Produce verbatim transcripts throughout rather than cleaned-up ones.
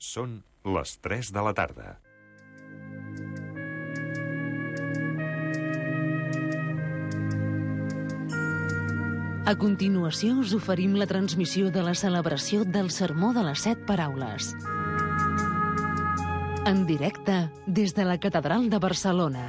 Són les tres de la tarda. A continuació us oferim la transmissió de la celebració del Sermó de les Set Paraules. En directe des de la Catedral de Barcelona.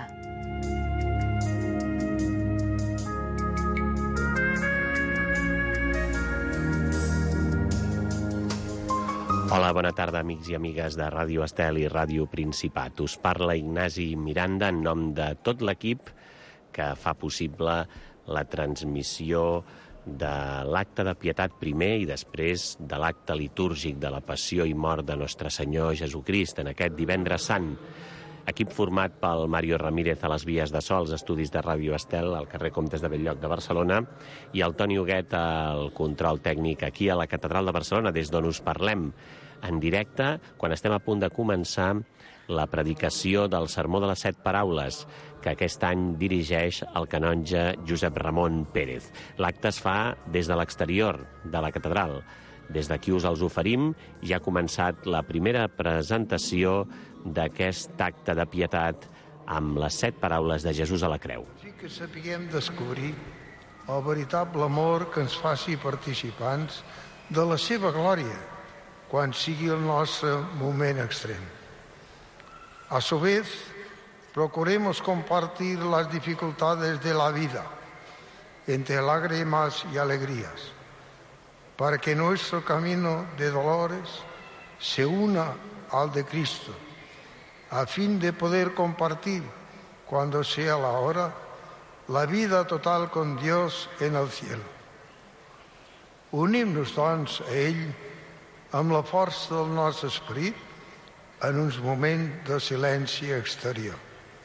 Hola, bona tarda, amics i amigues de Ràdio Estel i Ràdio Principat. Us parla Ignasi Miranda en nom de tot l'equip que fa possible la transmissió de l'acte de pietat primer i després de l'acte litúrgic de la passió i mort de Nostre Senyor Jesucrist en aquest divendres sant. Equip format pel Mario Ramírez a les vies de so, als estudis de Ràdio Estel, al carrer Comtes de Bell-lloc de Barcelona, i el Toni Huguet al control tècnic aquí a la Catedral de Barcelona, des d'on us parlem en directe, quan estem a punt de començar la predicació del Sermó de les Set Paraules, que aquest any dirigeix el canonge Josep Ramon Pérez. L'acte es fa des de l'exterior de la catedral. Des d'aquí us els oferim. Ja ha començat la primera presentació d'aquest acte de pietat amb les set paraules de Jesús a la creu. Sí que sapiguem descobrir el veritable amor que ens faci participants de la seva glòria quan sigui el nostre moment extrem. A su vez, procuremos compartir las dificultades de la vida entre lágrimas y alegrías, para que nuestro camino de dolores se una al de Cristo, a fin de poder compartir, cuando sea la hora, la vida total con Dios en el cielo. Unim-nos, doncs, a ell amb la força del nostre esperit en uns moments de silenci exterior.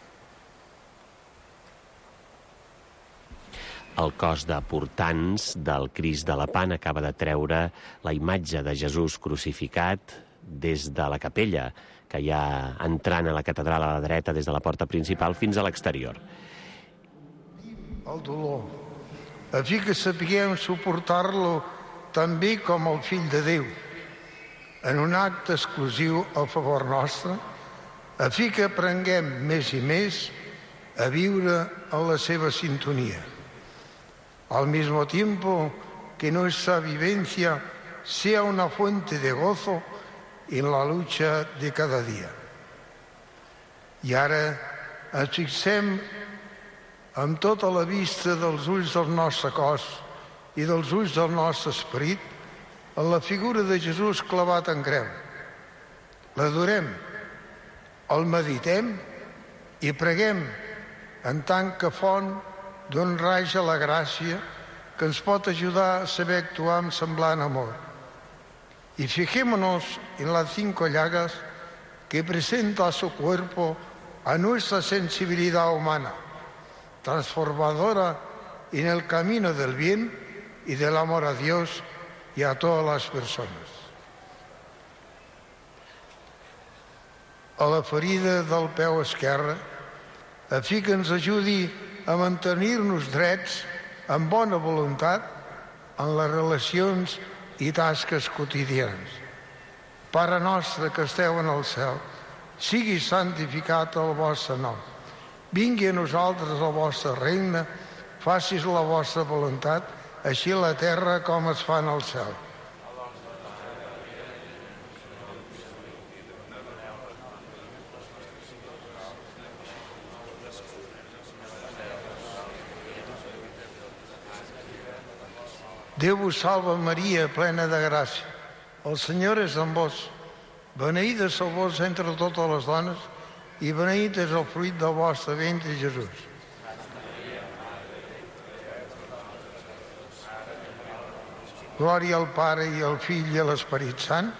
El cos de portants del Crist de la Pan acaba de treure la imatge de Jesús crucificat des de la capella, que hi ha entrant a la catedral a la dreta des de la porta principal fins a l'exterior. El dolor, a fi que sapiguem suportar-lo també com el fill de Déu, en un acte exclusiu a favor nostre, a fi que aprenguem més i més a viure en la seva sintonia. Al mismo tiempo que nuestra vivencia sea una fuente de gozo en la lucha de cada dia. I ara ens fixem amb tota la vista dels ulls del nostre cos i dels ulls del nostre esperit en la figura de Jesús clavat en creu. L'adorem, el meditem i preguem en tant que font d'on raja la gràcia que ens pot ajudar a saber actuar amb semblant amor. Y fijémonos en las cinco llagas que presenta su cuerpo a nuestra sensibilidad humana, transformadora en el camino del bien y del amor a Dios y a todas las personas. A la ferida del peu esquerre, a fi que ens ajudi a mantenir-nos drets amb bona voluntat en les relacions i tasques quotidianes. Pare nostre que esteu en el cel, sigui santificat el vostre nom. Vingui a nosaltres el vostre regne, facis la vostra voluntat, així a la terra com es fa en el cel. Déu vos salva Maria, plena de gràcia. El Senyor és amb vos. Beneïda sou vos entre totes les dones i beneït és el fruit del vostre ventre, Jesús. Glòria al Pare i al Fill i a l'Esperit Sant.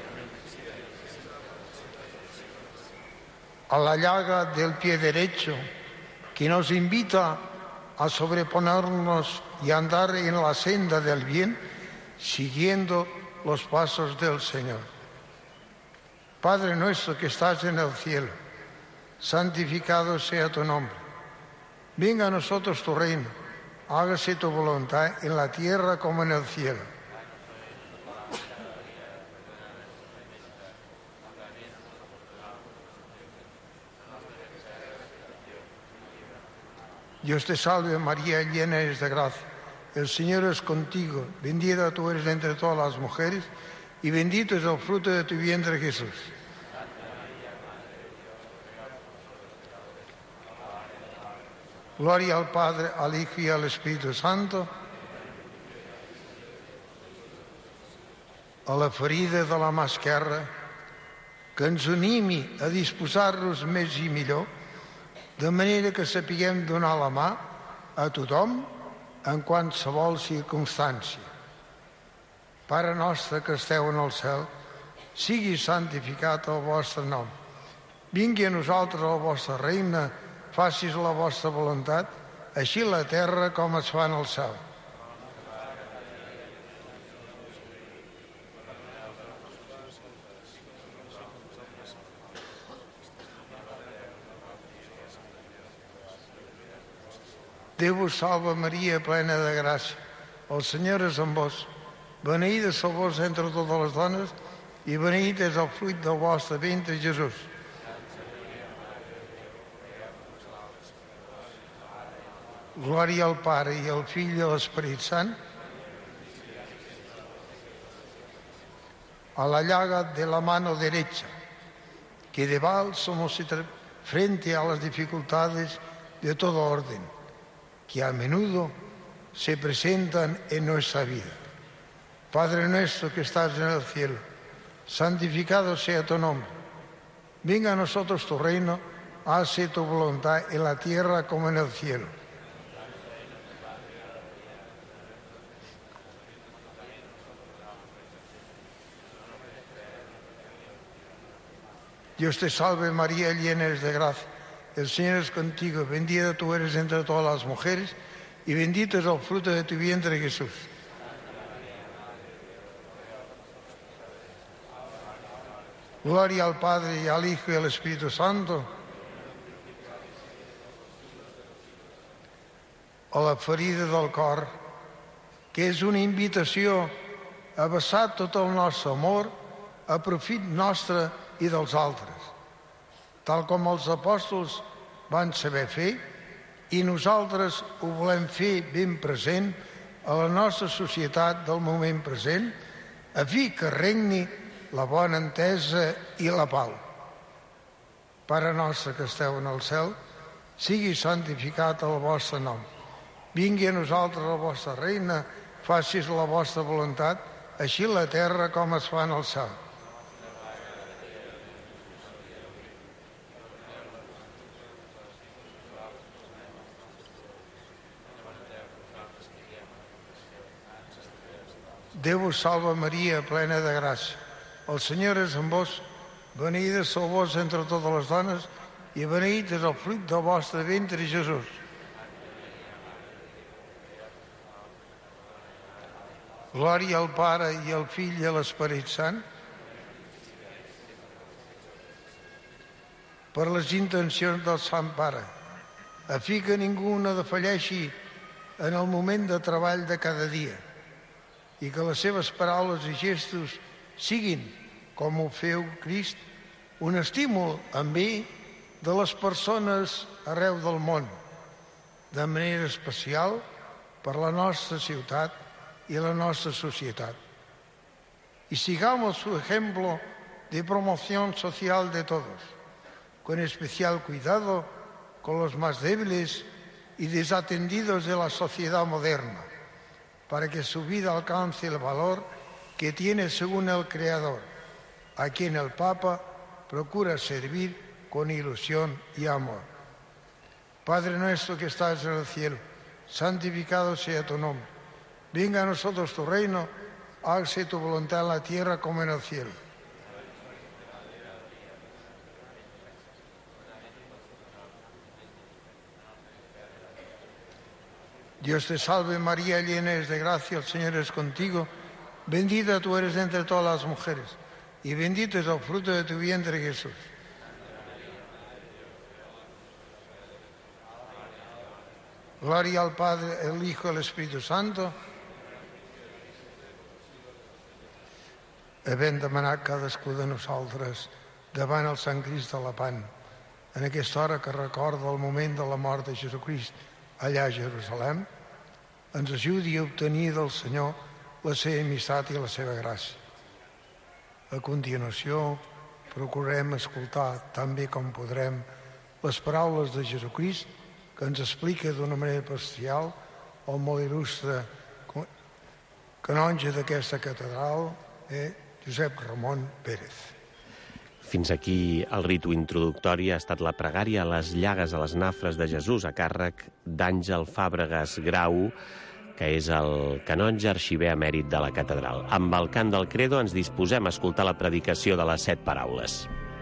A la llaga del pie derecho, que nos invita a sobreponernos y andar en la senda del bien, siguiendo los pasos del Señor. Padre nuestro que estás en el cielo, santificado sea tu nombre. Venga a nosotros tu reino, hágase tu voluntad en la tierra como en el cielo. Dios te salve María, llena eres de gracia. El Señor es contigo. Bendita tú eres entre todas las mujeres y bendito es el fruto de tu vientre, Jesús. Gloria al Padre, al Hijo y al Espíritu Santo. A la ferida de la mà esquerra, que ens animi a disposar-nos més i millor, de manera que sapiguem donar la mà a tothom en qualsevol circumstància. Pare nostre que esteu en el cel, sigui santificat el vostre nom. Vingui a nosaltres el vostre regne, facis la vostra voluntat, així a la terra com es fa en el cel. Déu vos salva Maria, plena de gràcia. El Senyor és amb vos. Beneïda sou vos entre totes les dones i beneït és el fruit del vostre ventre, Jesús. Glòria al Pare i al Fill i a l'Esperit Sant. A la llaga de la mano derecha, que de val somos frente a las dificultades de todo orden, que a menudo se presentan en nuestra vida. Padre nuestro que estás en el cielo, santificado sea tu nombre. Venga a nosotros tu reino, hágase tu voluntad en la tierra como en el cielo. Dios te salve María, llena eres de gracia. El Señor es contigo, bendita tú eres entre todas las mujeres y bendito es el fruto de tu vientre, Jesús. Gloria al Padre y al Hijo y al Espíritu Santo. A la ferida del cor, que és una invitació a vessar tot el nostre amor a profit nostre i dels altres, tal com els apòstols van saber fer, i nosaltres ho volem fer ben present a la nostra societat del moment present, a fi que regni la bona entesa i la pau. Pare nostre que esteu en el cel, sigui santificat el vostre nom. Vingui a nosaltres el vostre regne, facis la vostra voluntat, així a la terra com es fa en el cel. Déu vos salva Maria, plena de gràcia. El Senyor és amb vos, beneïda sou vos entre totes les dones i beneït és el fruit del vostre ventre, Jesús. Glòria al Pare i al Fill i a l'Esperit Sant. Per les intencions del Sant Pare, a fi que ningú no defalleixi en el moment de treball de cada dia i que les seves paraules i gestos siguin, com ho feu Crist, un estímul en bé de les persones arreu del món, de manera especial per la nostra ciutat y la nuestra sociedad. Y sigamos su ejemplo de promoción social de todos, con especial cuidado con los más débiles y desatendidos de la sociedad moderna, para que su vida alcance el valor que tiene según el Creador, a quien el Papa procura servir con ilusión y amor. Padre nuestro que estás en el cielo, santificado sea tu nombre. Venga a nosotros tu reino, hágase tu voluntad en la tierra como en el cielo. Dios te salve María, llena eres de gracia, el Señor es contigo. Bendita tú eres entre todas las mujeres y bendito es el fruto de tu vientre, Jesús. Gloria al Padre, el Hijo y el Espíritu Santo. Havent demanat cadascú de nosaltres davant el Sant Crist de la Pan, en aquesta hora que recorda el moment de la mort de Jesucrist, allà a Jerusalem, ens ajudi a obtenir del Senyor la seva amistat i la seva gràcia. A continuació, procurem escoltar tan bé com podrem les paraules de Jesucrist que ens explica d'una manera parcial el molt il·lustre canonge d'aquesta catedral, eh, Josep Ramon Pérez. Fins aquí el ritu introductori ha estat la pregària a les llagues a les nafres de Jesús a càrrec d'Àngel Fàbregas Grau, que és el canonge arxiver emèrit de la catedral. Amb el cant del Credo ens disposem a escoltar la predicació de les set paraules.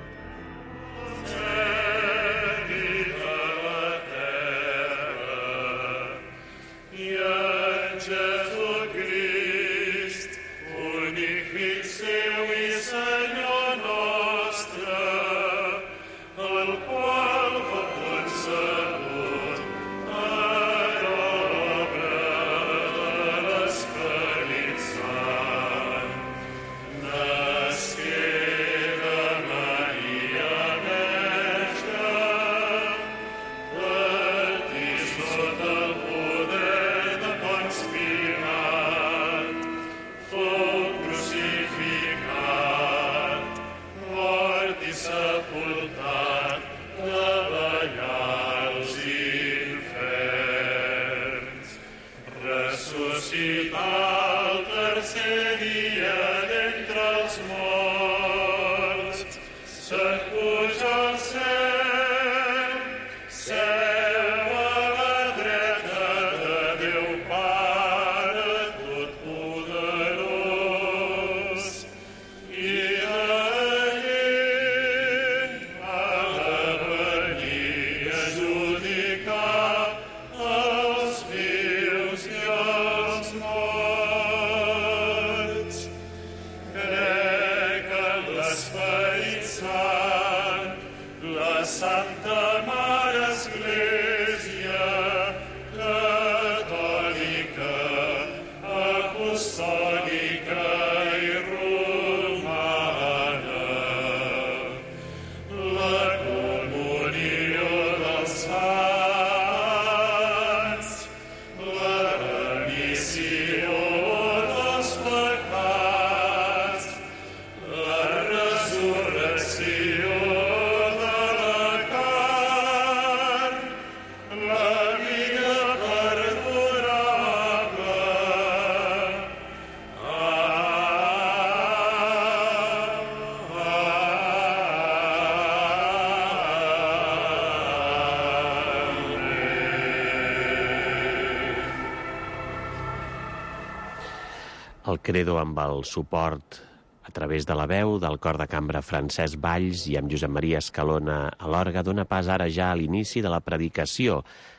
El Credo amb el suport a través de la veu del cor de cambra Francesc Valls i amb Josep Maria Escalona a l'orgue dona pas ara ja a l'inici de la predicació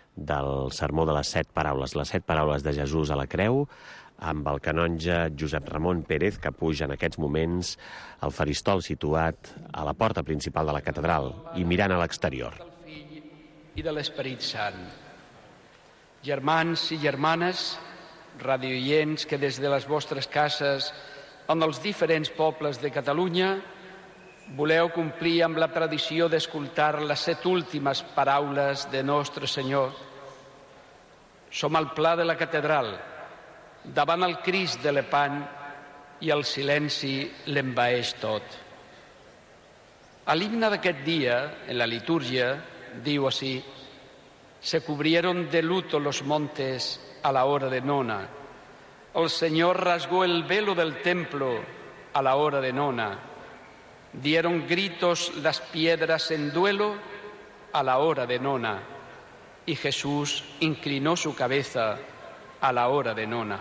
del sermó de les set paraules, les set paraules de Jesús a la creu, amb el canonge Josep Ramon Pérez, que puja en aquests moments al faristol situat a la porta principal de la catedral i mirant a l'exterior. Del Fill i de l'Esperit Sant. Germans i germanes, radioients que des de les vostres cases, en els diferents pobles de Catalunya, voleu complir amb la tradició d'escoltar les set últimes paraules de Nostre Senyor. Som al pla de la catedral, davant el Crist de l'Epant, i el silenci l'envaeix tot. A l'himne d'aquest dia, en la litúrgia, diu així: «Se cubrieron de luto los montes a la hora de nona. El Señor rasgó el velo del templo a la hora de nona. Dieron gritos las piedras en duelo a la hora de nona. Y Jesús inclinó su cabeza a la hora de nona».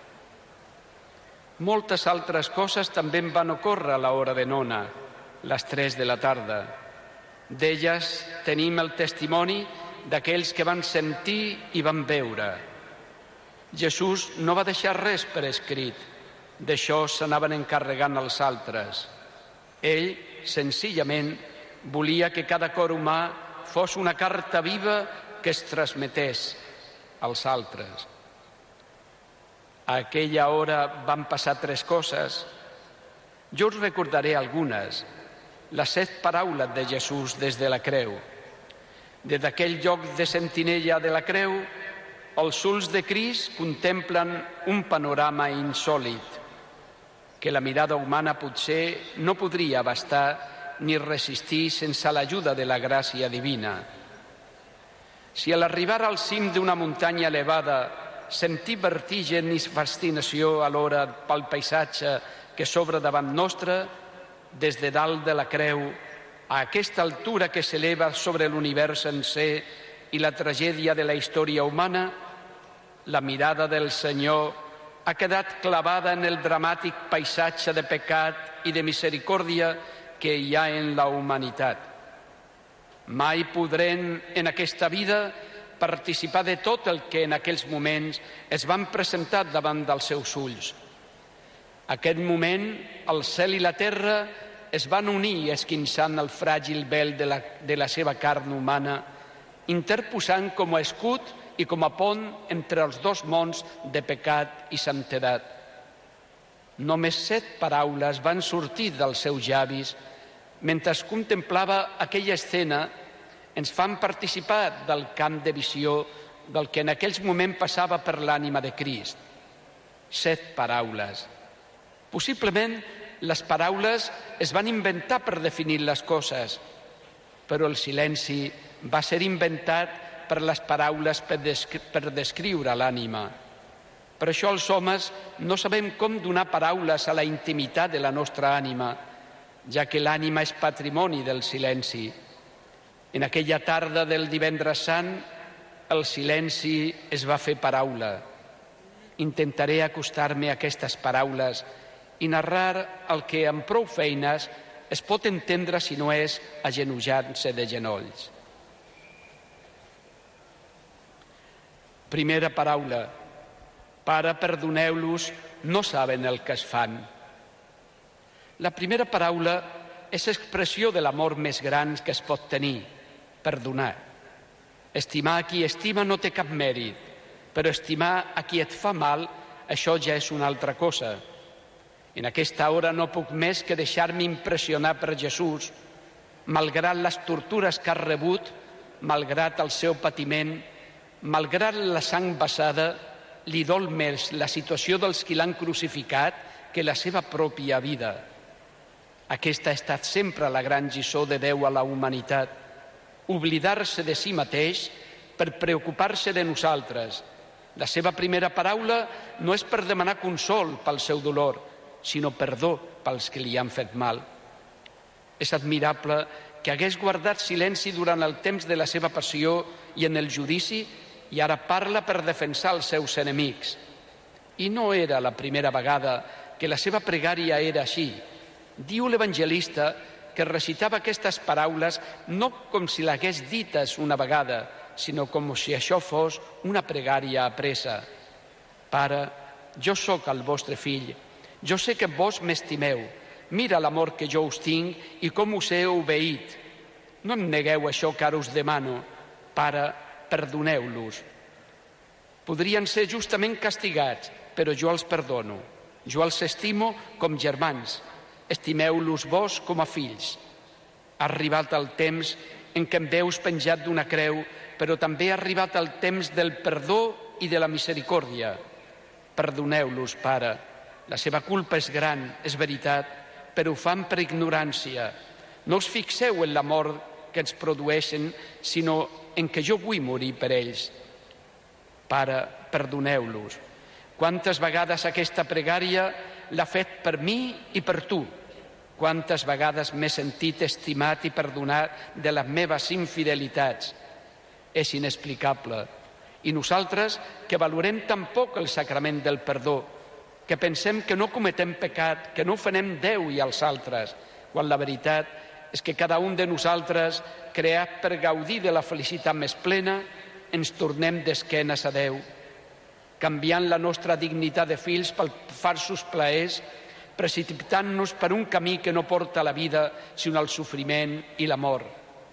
Moltes altres coses també van ocórrer a la hora de nona, les tres de la tarda. D'elles tenim el testimoni d'aquells que van sentir i van veure. Jesús no va deixar res per escrit, d'això s'anaven encarregant els altres. Ell, senzillament, volia que cada cor humà fos una carta viva que es transmetés als altres. A aquella hora van passar tres coses. Jo us recordaré algunes. Les set paraules de Jesús des de la creu. Des d'aquell lloc de sentinella de la creu els ulls de Crist contemplen un panorama insòlit que la mirada humana potser no podria abastar ni resistir sense l'ajuda de la gràcia divina. Si a l'arribar al cim d'una muntanya elevada sentir vertigen i fascinació alhora pel paisatge que s'obre davant nostre, des de dalt de la creu, a aquesta altura que s'eleva sobre l'univers sencer i la tragèdia de la història humana, la mirada del Senyor ha quedat clavada en el dramàtic paisatge de pecat i de misericòrdia que hi ha en la humanitat. Mai podrem en aquesta vida participar de tot el que en aquells moments es van presentar davant dels seus ulls. Aquest moment, el cel i la terra es van unir esquinçant el fràgil vel de la, de la seva carn humana, interposant com a escut i com a pont entre els dos mons de pecat i santedat. Només set paraules van sortir dels seus llavis mentre es contemplava aquella escena. Ens fan participar del camp de visió del que en aquells moments passava per l'ànima de Crist. Set paraules. Possiblement les paraules es van inventar per definir les coses, però el silenci va ser inventat per les paraules per, descri per descriure l'ànima. Per això els homes no sabem com donar paraules a la intimitat de la nostra ànima, ja que l'ànima és patrimoni del silenci. En aquella tarda del divendres sant, el silenci es va fer paraula. Intentaré acostar-me a aquestes paraules i narrar el que amb prou feines es pot entendre si no és agenollant-se de genolls. Primera paraula. Pare, perdoneu-los, no saben el que es fan. La primera paraula és expressió de l'amor més gran que es pot tenir, perdonar. Estimar a qui estima no té cap mèrit, però estimar a qui et fa mal, això ja és una altra cosa. En aquesta hora no puc més que deixar-me impressionar per Jesús, malgrat les tortures que ha rebut, malgrat el seu patiment, malgrat la sang vessada, li dol més la situació dels qui l'han crucificat que la seva pròpia vida. Aquesta ha estat sempre la gran lliçó de Déu a la humanitat, oblidar-se de si mateix per preocupar-se de nosaltres. La seva primera paraula no és per demanar consol pel seu dolor, sinó perdó pels que li han fet mal. És admirable que hagués guardat silenci durant el temps de la seva passió i en el judici i ara parla per defensar els seus enemics. I no era la primera vegada que la seva pregària era així. Diu l'evangelista que recitava aquestes paraules no com si l'hagués dites una vegada, sinó com si això fos una pregària apresa. Pare, jo sóc el vostre fill, jo sé que vos m'estimeu, mira l'amor que jo us tinc i com us he obeït. No em negueu això que ara us demano, Pare, perdoneu-los. Podrien ser justament castigats, però jo els perdono. Jo els estimo com germans. Estimeu-los vos com a fills. Ha arribat el temps en què em veus penjat d'una creu, però també ha arribat el temps del perdó i de la misericòrdia. Perdoneu-los, Pare. La seva culpa és gran, és veritat, però ho fan per ignorància. No us fixeu en la mort que ens produeixen, sinó en què jo vull morir per ells. Pare, perdoneu-los. Quantes vegades aquesta pregària l'ha fet per mi i per tu? Quantes vegades m'he sentit estimat i perdonat de les meves infidelitats? És inexplicable. I nosaltres, que valorem tan poc el sacrament del perdó, que pensem que no cometem pecat, que no ofenem Déu i als altres, quan la veritat és que cada un de nosaltres, creat per gaudir de la felicitat més plena, ens tornem d'esquenes a Déu, canviant la nostra dignitat de fills per falsos plaers, precipitant-nos per un camí que no porta a la vida, sinó al sofriment i la mort.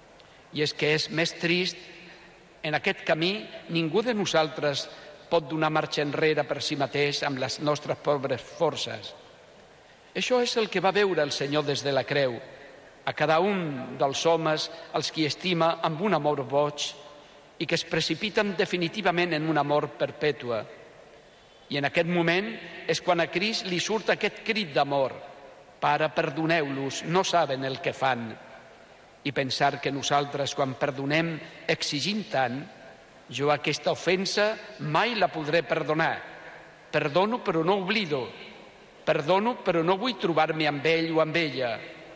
I és que és més trist, en aquest camí ningú de nosaltres pot donar marxa enrere per si mateix amb les nostres pobres forces. Això és el que va veure el Senyor des de la creu, a cada un dels homes als qui estima amb un amor boig, i que es precipiten definitivament en una mort perpètua. I en aquest moment és quan a Crist li surt aquest crit d'amor: Pare, perdoneu-los, no saben el que fan. I pensar que nosaltres, quan perdonem exigint tant, jo aquesta ofensa mai la podré perdonar. Perdono però no oblido. Perdono però no vull trobar-me amb ell o amb ella.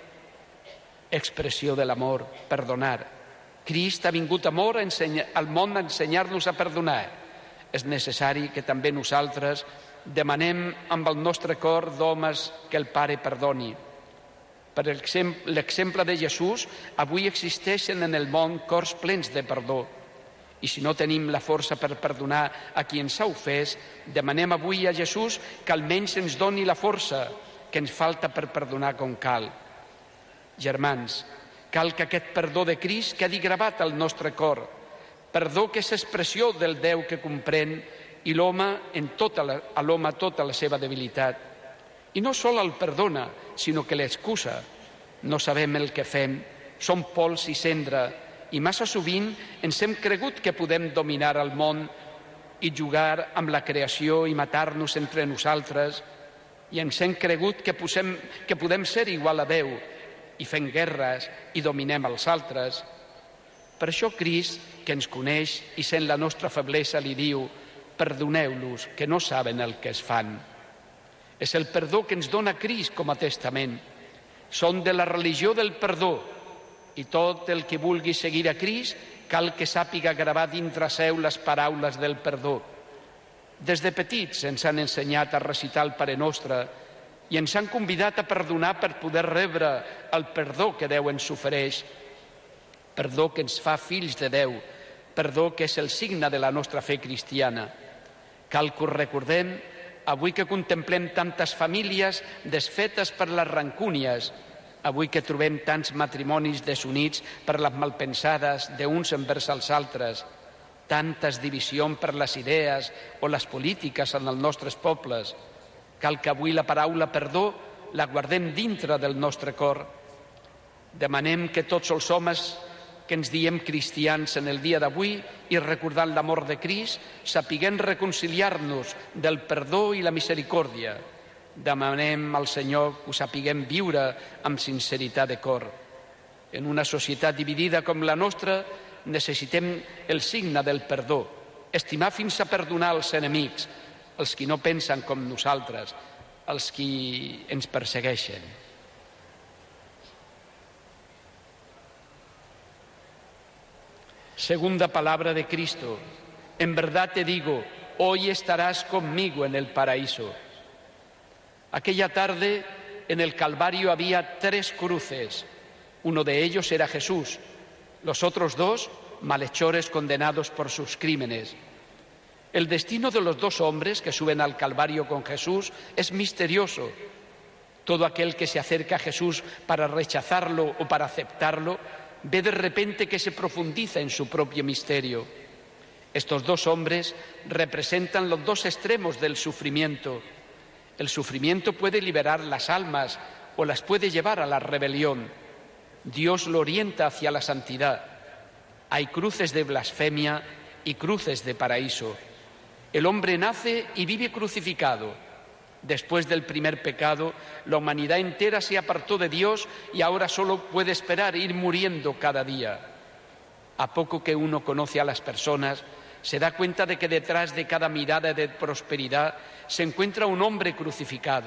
Expressió de l'amor, perdonar. Crist ha vingut amor a ensenyar, al món a ensenyar-nos a perdonar. És necessari que també nosaltres demanem amb el nostre cor d'homes que el Pare perdoni. Per l'exemple de Jesús, avui existeixen en el món cors plens de perdó. I si no tenim la força per perdonar a qui ens ha ofès, demanem avui a Jesús que almenys ens doni la força que ens falta per perdonar com cal. Germans, cal que aquest perdó de Crist quedi gravat al nostre cor, perdó que és expressió del Déu que comprèn i l'home en tota la, a l'home tota la seva debilitat. I no sol el perdona, sinó que l'excusa. No sabem el que fem, som pols i cendra, i massa sovint ens hem cregut que podem dominar el món i jugar amb la creació i matar-nos entre nosaltres, i ens hem cregut que, posem, que podem ser igual a Déu, i fem guerres i dominem els altres. Per això Crist, que ens coneix i sent la nostra feblesa, li diu: perdoneu-los, que no saben el que es fan. És el perdó que ens dona Crist com a testament. Són de la religió del perdó, i tot el que vulgui seguir a Crist cal que sàpiga gravar dintre seu les paraules del perdó. Des de petits ens han ensenyat a recitar el Pare Nostre i ens han convidat a perdonar per poder rebre el perdó que Déu ens ofereix, perdó que ens fa fills de Déu, perdó que és el signe de la nostra fe cristiana. Cal que ho recordem avui que contemplem tantes famílies desfetes per les rancúnies, avui que trobem tants matrimonis desunits per les malpensades d'uns envers els altres, tantes divisions per les idees o les polítiques en els nostres pobles. Cal que avui la paraula perdó la guardem dintre del nostre cor. Demanem que tots els homes que ens diem cristians en el dia d'avui i recordant l'amor de Crist, sapiguem reconciliar-nos del perdó i la misericòrdia. Demanem al Senyor que ho sapiguem viure amb sinceritat de cor. En una societat dividida com la nostra, necessitem el signe del perdó, estimar fins a perdonar els enemics, els qui no pensen com nosaltres, els qui ens persegueixen. Segunda palabra de Cristo: en verdad te digo, hoy estarás conmigo en el paraíso. Aquella tarde en el Calvario había tres cruces. Uno de ellos era Jesús, los otros dos malhechores condenados por sus crímenes. El destino de los dos hombres que suben al Calvario con Jesús es misterioso. Todo aquel que se acerca a Jesús para rechazarlo o para aceptarlo ve de repente que se profundiza en su propio misterio. Estos dos hombres representan los dos extremos del sufrimiento. El sufrimiento puede liberar las almas o las puede llevar a la rebelión. Dios lo orienta hacia la santidad. Hay cruces de blasfemia y cruces de paraíso. El hombre nace y vive crucificado. Después del primer pecado, la humanidad entera se apartó de Dios y ahora solo puede esperar ir muriendo cada día. A poco que uno conoce a las personas, se da cuenta de que detrás de cada mirada de prosperidad se encuentra un hombre crucificado.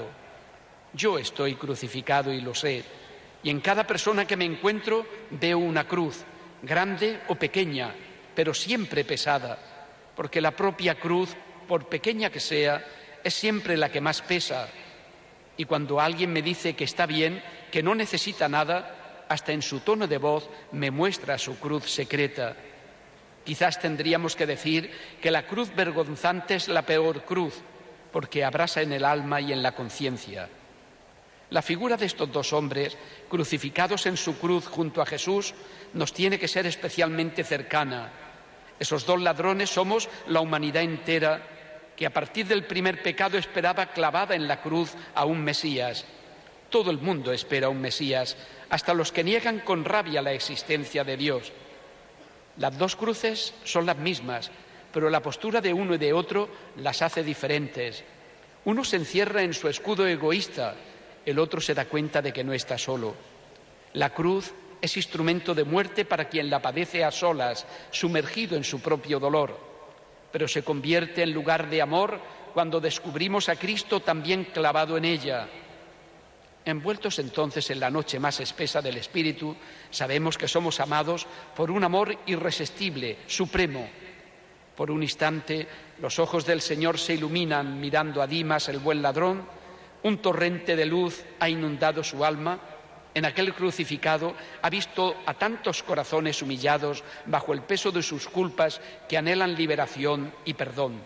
Yo estoy crucificado y lo sé, y en cada persona que me encuentro veo una cruz, grande o pequeña, pero siempre pesada, porque la propia cruz, por pequeña que sea, es siempre la que más pesa. Y cuando alguien me dice que está bien, que no necesita nada, hasta en su tono de voz me muestra su cruz secreta. Quizás tendríamos que decir que la cruz vergonzante es la peor cruz, porque abrasa en el alma y en la conciencia. La figura de estos dos hombres, crucificados en su cruz junto a Jesús, nos tiene que ser especialmente cercana. Esos dos ladrones somos la humanidad entera, que a partir del primer pecado esperaba clavada en la cruz a un Mesías. Todo el mundo espera un Mesías, hasta los que niegan con rabia la existencia de Dios. Las dos cruces son las mismas, pero la postura de uno y de otro las hace diferentes. Uno se encierra en su escudo egoísta, el otro se da cuenta de que no está solo. La cruz es instrumento de muerte para quien la padece a solas, sumergido en su propio dolor, pero se convierte en lugar de amor cuando descubrimos a Cristo también clavado en ella. Envueltos entonces en la noche más espesa del Espíritu, sabemos que somos amados por un amor irresistible, supremo. Por un instante, los ojos del Señor se iluminan mirando a Dimas, el buen ladrón. Un torrente de luz ha inundado su alma. En aquel crucificado ha visto a tantos corazones humillados bajo el peso de sus culpas que anhelan liberación y perdón.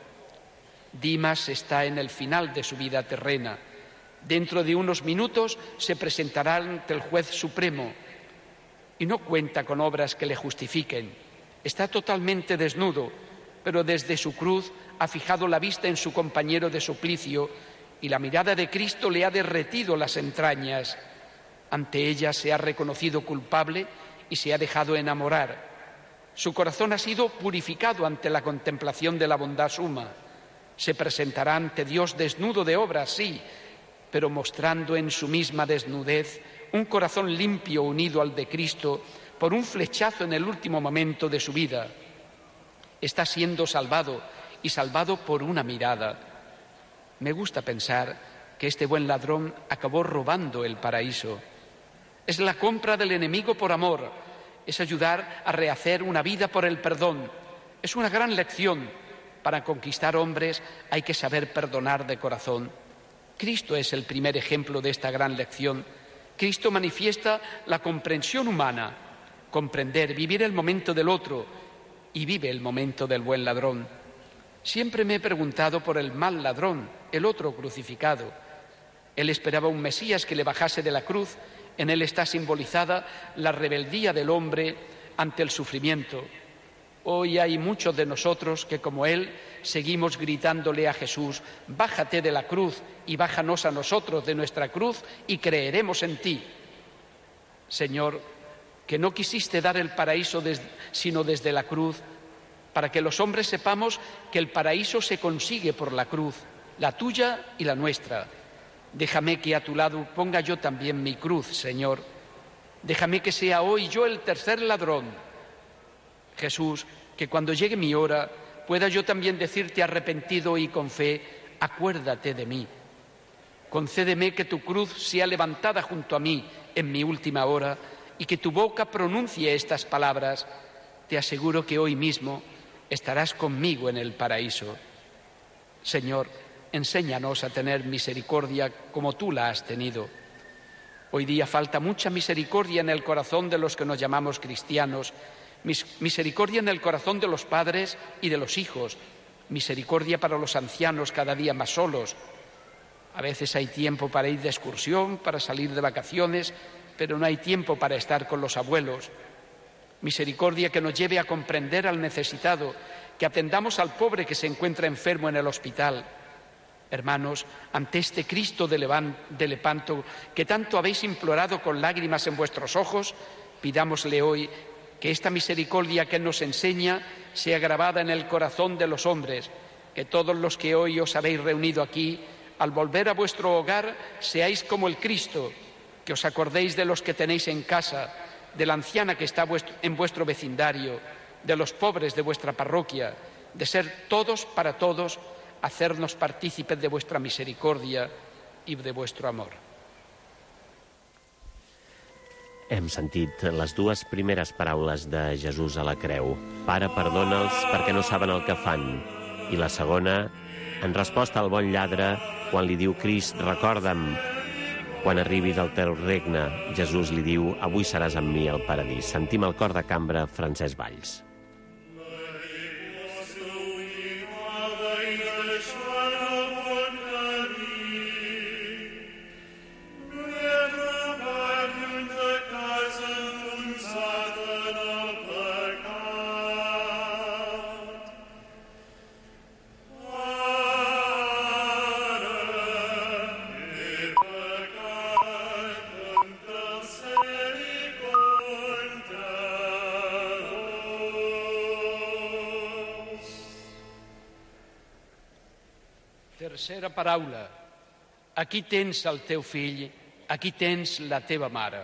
Dimas está en el final de su vida terrena. Dentro de unos minutos se presentará ante el juez supremo y no cuenta con obras que le justifiquen. Está totalmente desnudo, pero desde su cruz ha fijado la vista en su compañero de suplicio y la mirada de Cristo le ha derretido las entrañas. Ante ella se ha reconocido culpable y se ha dejado enamorar. Su corazón ha sido purificado ante la contemplación de la bondad suma. Se presentará ante Dios desnudo de obras, sí, pero mostrando en su misma desnudez un corazón limpio unido al de Cristo por un flechazo en el último momento de su vida. Está siendo salvado y salvado por una mirada. Me gusta pensar que este buen ladrón acabó robando el paraíso. Es la compra del enemigo por amor, es ayudar a rehacer una vida por el perdón. Es una gran lección. Para conquistar hombres hay que saber perdonar de corazón. Cristo es el primer ejemplo de esta gran lección. Cristo manifiesta la comprensión humana, comprender, vivir el momento del otro y vive el momento del buen ladrón. Siempre me he preguntado por el mal ladrón, el otro crucificado. Él esperaba un Mesías que le bajase de la cruz. En él está simbolizada la rebeldía del hombre ante el sufrimiento. Hoy hay muchos de nosotros que, como él, seguimos gritándole a Jesús: bájate de la cruz y bájanos a nosotros de nuestra cruz y creeremos en ti. Señor, que no quisiste dar el paraíso des, sino desde la cruz, para que los hombres sepamos que el paraíso se consigue por la cruz, la tuya y la nuestra. Déjame que a tu lado ponga yo también mi cruz, Señor. Déjame que sea hoy yo el tercer ladrón. Jesús, que cuando llegue mi hora pueda yo también decirte arrepentido y con fe: acuérdate de mí. Concédeme que tu cruz sea levantada junto a mí en mi última hora y que tu boca pronuncie estas palabras: te aseguro que hoy mismo estarás conmigo en el paraíso. Señor, enséñanos a tener misericordia como tú la has tenido. Hoy día falta mucha misericordia en el corazón de los que nos llamamos cristianos, misericordia en el corazón de los padres y de los hijos, misericordia para los ancianos cada día más solos. A veces hay tiempo para ir de excursión, para salir de vacaciones, pero no hay tiempo para estar con los abuelos. Misericordia que nos lleve a comprender al necesitado, que atendamos al pobre que se encuentra enfermo en el hospital. Hermanos, ante este Cristo de Lepanto que tanto habéis implorado con lágrimas en vuestros ojos, pidámosle hoy que esta misericordia que nos enseña sea grabada en el corazón de los hombres, que todos los que hoy os habéis reunido aquí, al volver a vuestro hogar, seáis como el Cristo, que os acordéis de los que tenéis en casa, de la anciana que está en vuestro vecindario, de los pobres de vuestra parroquia, de ser todos para todos, hacernos partícipes de vuestra misericordia i de vuestro amor. Hem sentit les dues primeres paraules de Jesús a la creu. Pare, perdona'ls perquè no saben el que fan. I la segona, en resposta al bon lladre, quan li diu Crist, recorda'm, quan arribi del teu regne, Jesús li diu, avui seràs amb mi al paradís. Sentim el cor de cambra Francesc Valls. Oh Tercera paraula. Aquí tens el teu fill, aquí tens la teva mare.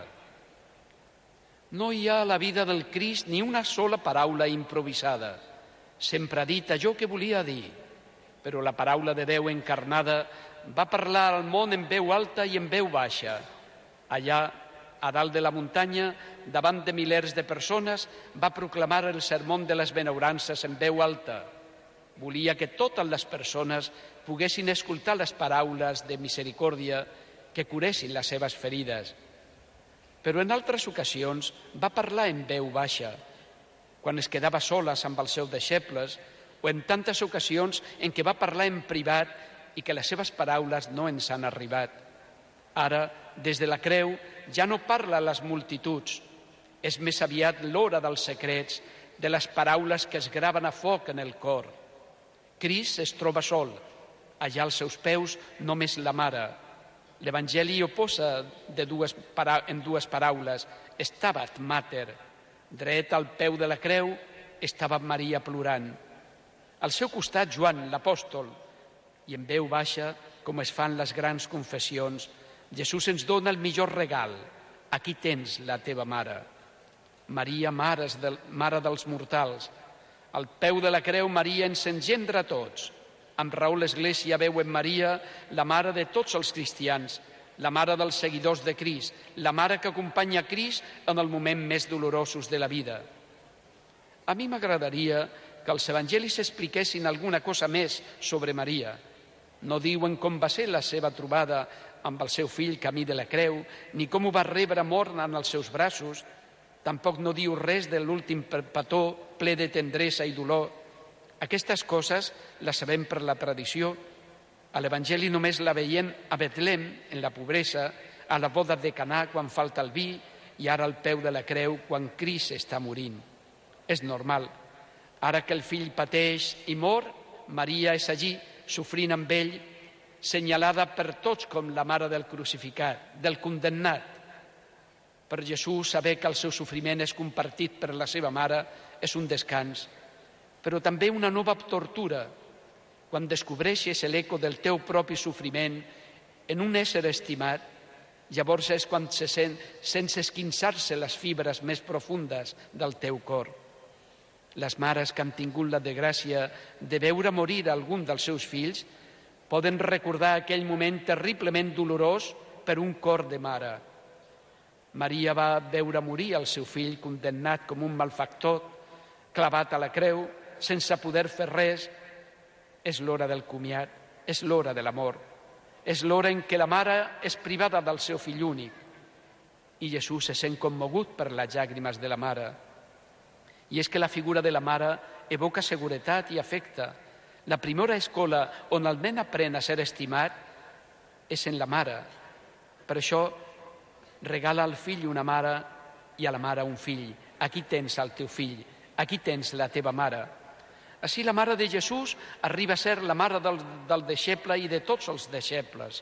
No hi ha a la vida del Crist ni una sola paraula improvisada. Sempre ha dit allò que volia dir, però la paraula de Déu encarnada va parlar al món en veu alta i en veu baixa. Allà, a dalt de la muntanya, davant de milers de persones, va proclamar el sermó de les benaurances en veu alta. Volia que totes les persones poguessin escoltar les paraules de misericòrdia que curessin les seves ferides. Però en altres ocasions va parlar en veu baixa, quan es quedava soles amb els seus deixebles, o en tantes ocasions en què va parlar en privat i que les seves paraules no ens han arribat. Ara, des de la creu, ja no parla a les multituds. És més aviat l'hora dels secrets, de les paraules que es graven a foc en el cor. Crist es troba sol. Allà als seus peus només la mare. L'Evangeli ho posa de dues para... en dues paraules. Stabat Mater. Dret al peu de la creu estava Maria plorant. Al seu costat Joan, l'apòstol, i en veu baixa, com es fan les grans confessions, Jesús ens dona el millor regal. Aquí tens la teva mare. Maria, mare, del, mare dels mortals. Al peu de la creu Maria ens engendra a tots. Amb raó l'Església veu en Maria la mare de tots els cristians, la mare dels seguidors de Crist, la mare que acompanya Crist en el moment més dolorosos de la vida. A mi m'agradaria que els evangelis expliquessin alguna cosa més sobre Maria. No diuen com va ser la seva trobada amb el seu fill camí de la creu, ni com ho va rebre mort en els seus braços. Tampoc no diu res de l'últim petó ple de tendresa i dolor. Aquestes coses les sabem per la tradició. A l'Evangeli només la veiem a Betlem, en la pobresa, a la boda de Canà quan falta el vi i ara al peu de la creu quan Crist està morint. És normal. Ara que el fill pateix i mor, Maria és allí, sofrint amb ell, senyalada per tots com la mare del crucificat, del condemnat. Per Jesús, saber que el seu sofriment és compartit per la seva mare és un descans, però també una nova tortura. Quan descobreixes l'eco del teu propi sofriment en un ésser estimat, llavors és quan se sent sense esquinçar-se les fibres més profundes del teu cor. Les mares que han tingut la desgràcia de veure morir algun dels seus fills poden recordar aquell moment terriblement dolorós per un cor de mare. Maria va veure morir el seu fill condemnat com un malfactor, clavat a la creu, sense poder fer res. És l'hora del comiat, és l'hora de l'amor, és l'hora en què la mare és privada del seu fill únic. I Jesús se sent commogut per les llàgrimes de la mare. I és que la figura de la mare evoca seguretat i afecte. La primera escola on el nen aprèn a ser estimat és en la mare. Per això regala al fill una mare i a la mare un fill. Aquí tens el teu fill, aquí tens la teva mare. Així la mare de Jesús arriba a ser la mare del, del deixeble i de tots els deixebles.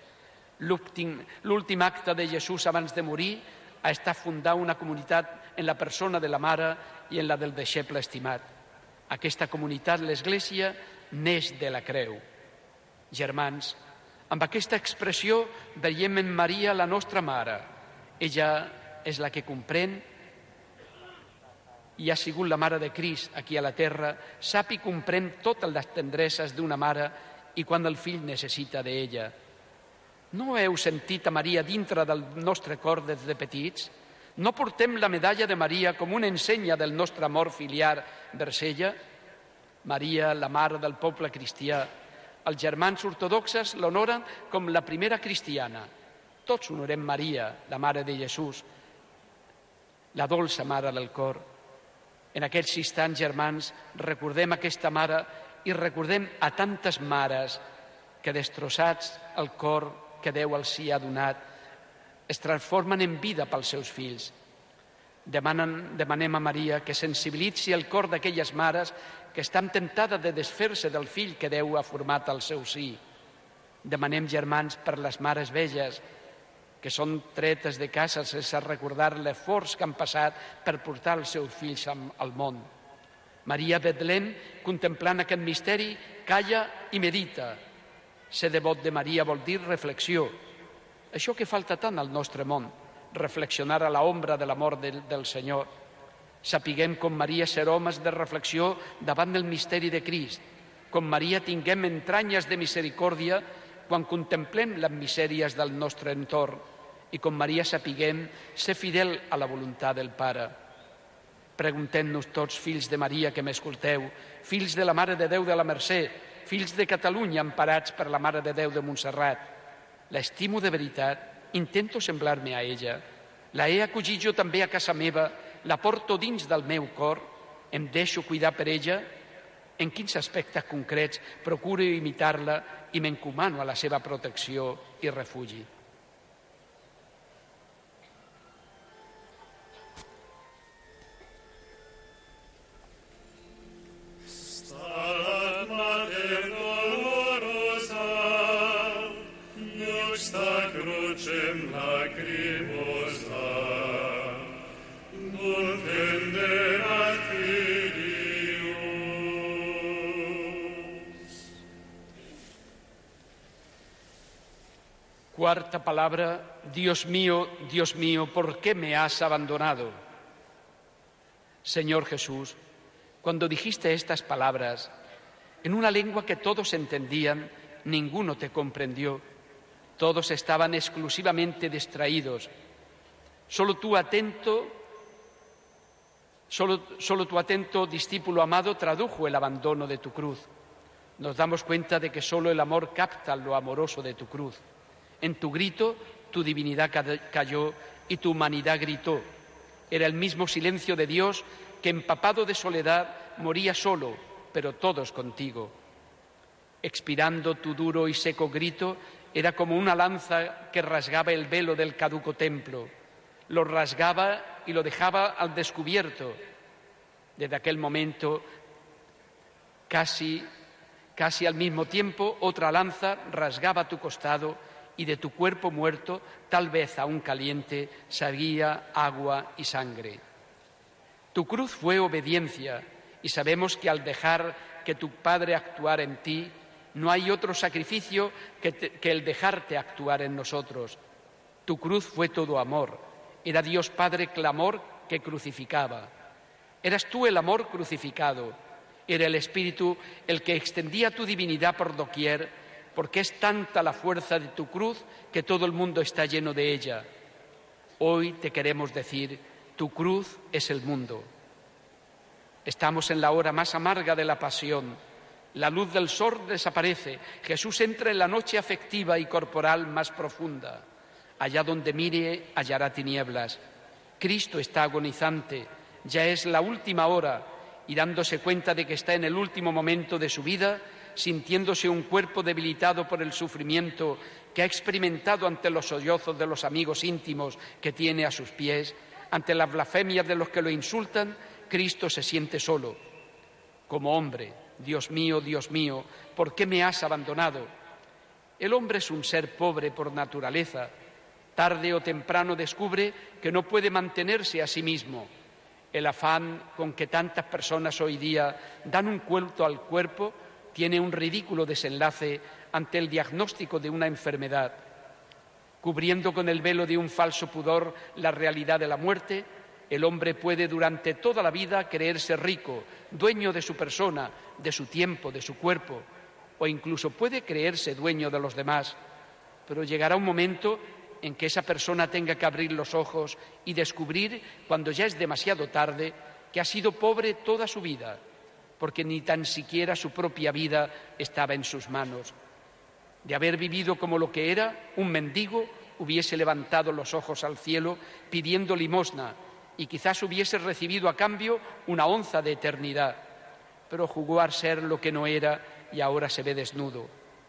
L'últim acte de Jesús abans de morir ha estat fundar una comunitat en la persona de la mare i en la del deixeble estimat. Aquesta comunitat, l'Església, neix de la creu. Germans, amb aquesta expressió veiem en Maria la nostra mare. Ella és la que comprèn i ha sigut la mare de Crist aquí a la terra, sap i comprèn totes les tendreses d'una mare i quan el fill necessita d'ella. No heu sentit a Maria dintre del nostre cor des de petits? No portem la medalla de Maria com una ensenya del nostre amor filial vers ella? Maria, la mare del poble cristià, els germans ortodoxes l'honoren com la primera cristiana. Tots honorem Maria, la mare de Jesús, la dolça mare del cor. En aquests instants, germans, recordem aquesta mare i recordem a tantes mares que, destrossats el cor que Déu els hi ha donat, es transformen en vida pels seus fills. Demanen, demanem a Maria que sensibilitzi el cor d'aquelles mares que estan tentades de desfer-se del fill que Déu ha format al seu si. Demanem, germans, per les mares velles, que són tretes de casa sense recordar l'esforç que han passat per portar els seus fills al món. Maria Betlem, contemplant aquest misteri, calla i medita. Ser devot de Maria vol dir reflexió. Això que falta tant al nostre món, reflexionar a l'ombra de la mort del, del Senyor. Sapiguem com Maria ser homes de reflexió davant del misteri de Crist. Com Maria tinguem entranyes de misericòrdia quan contemplem les misèries del nostre entorn. I com Maria sapiguem ser fidel a la voluntat del Pare. Preguntem-nos tots, fills de Maria que m'escolteu, fills de la Mare de Déu de la Mercè, fills de Catalunya emparats per la Mare de Déu de Montserrat. L'estimo de veritat, intento semblar-me a ella. La he acollit jo també a casa meva, la porto dins del meu cor, em deixo cuidar per ella. En quins aspectes concrets procuro imitar-la i m'encomano a la seva protecció i refugi. Cuarta palabra, Dios mío, Dios mío, ¿por qué me has abandonado? Señor Jesús, cuando dijiste estas palabras, en una lengua que todos entendían, ninguno te comprendió. Todos estaban exclusivamente distraídos. Solo tú atento, solo, solo tu atento discípulo amado tradujo el abandono de tu cruz. Nos damos cuenta de que solo el amor capta lo amoroso de tu cruz. En tu grito, tu divinidad cayó y tu humanidad gritó. Era el mismo silencio de Dios que, empapado de soledad, moría solo, pero todos contigo. Expirando tu duro y seco grito, era como una lanza que rasgaba el velo del caduco templo. Lo rasgaba y lo dejaba al descubierto. Desde aquel momento, casi, casi al mismo tiempo, otra lanza rasgaba tu costado y de tu cuerpo muerto, tal vez aún caliente, salía agua y sangre. Tu cruz fue obediencia y sabemos que al dejar que tu Padre actuara en ti, no hay otro sacrificio que, te, que el dejarte actuar en nosotros. Tu cruz fue todo amor. Era Dios Padre clamor que crucificaba. Eras tú el amor crucificado. Era el Espíritu el que extendía tu divinidad por doquier, porque es tanta la fuerza de tu cruz que todo el mundo está lleno de ella. Hoy te queremos decir, tu cruz es el mundo. Estamos en la hora más amarga de la pasión. La luz del sol desaparece. Jesús entra en la noche afectiva y corporal más profunda. Allá donde mire, hallará tinieblas. Cristo está agonizante. Ya es la última hora y dándose cuenta de que está en el último momento de su vida, sintiéndose un cuerpo debilitado por el sufrimiento que ha experimentado ante los sollozos de los amigos íntimos que tiene a sus pies, ante las blasfemias de los que lo insultan, Cristo se siente solo. Como hombre, Dios mío, Dios mío, ¿por qué me has abandonado? El hombre es un ser pobre por naturaleza. Tarde o temprano descubre que no puede mantenerse a sí mismo. El afán con que tantas personas hoy día dan un culto al cuerpo tiene un ridículo desenlace ante el diagnóstico de una enfermedad. Cubriendo con el velo de un falso pudor la realidad de la muerte, el hombre puede durante toda la vida creerse rico, dueño de su persona, de su tiempo, de su cuerpo, o incluso puede creerse dueño de los demás. Pero llegará un momento en que esa persona tenga que abrir los ojos y descubrir, cuando ya es demasiado tarde, que ha sido pobre toda su vida, porque ni tan siquiera su propia vida estaba en sus manos. De haber vivido como lo que era, un mendigo hubiese levantado los ojos al cielo pidiendo limosna y quizás hubiese recibido a cambio una onza de eternidad, pero jugó a ser lo que no era y ahora se ve desnudo.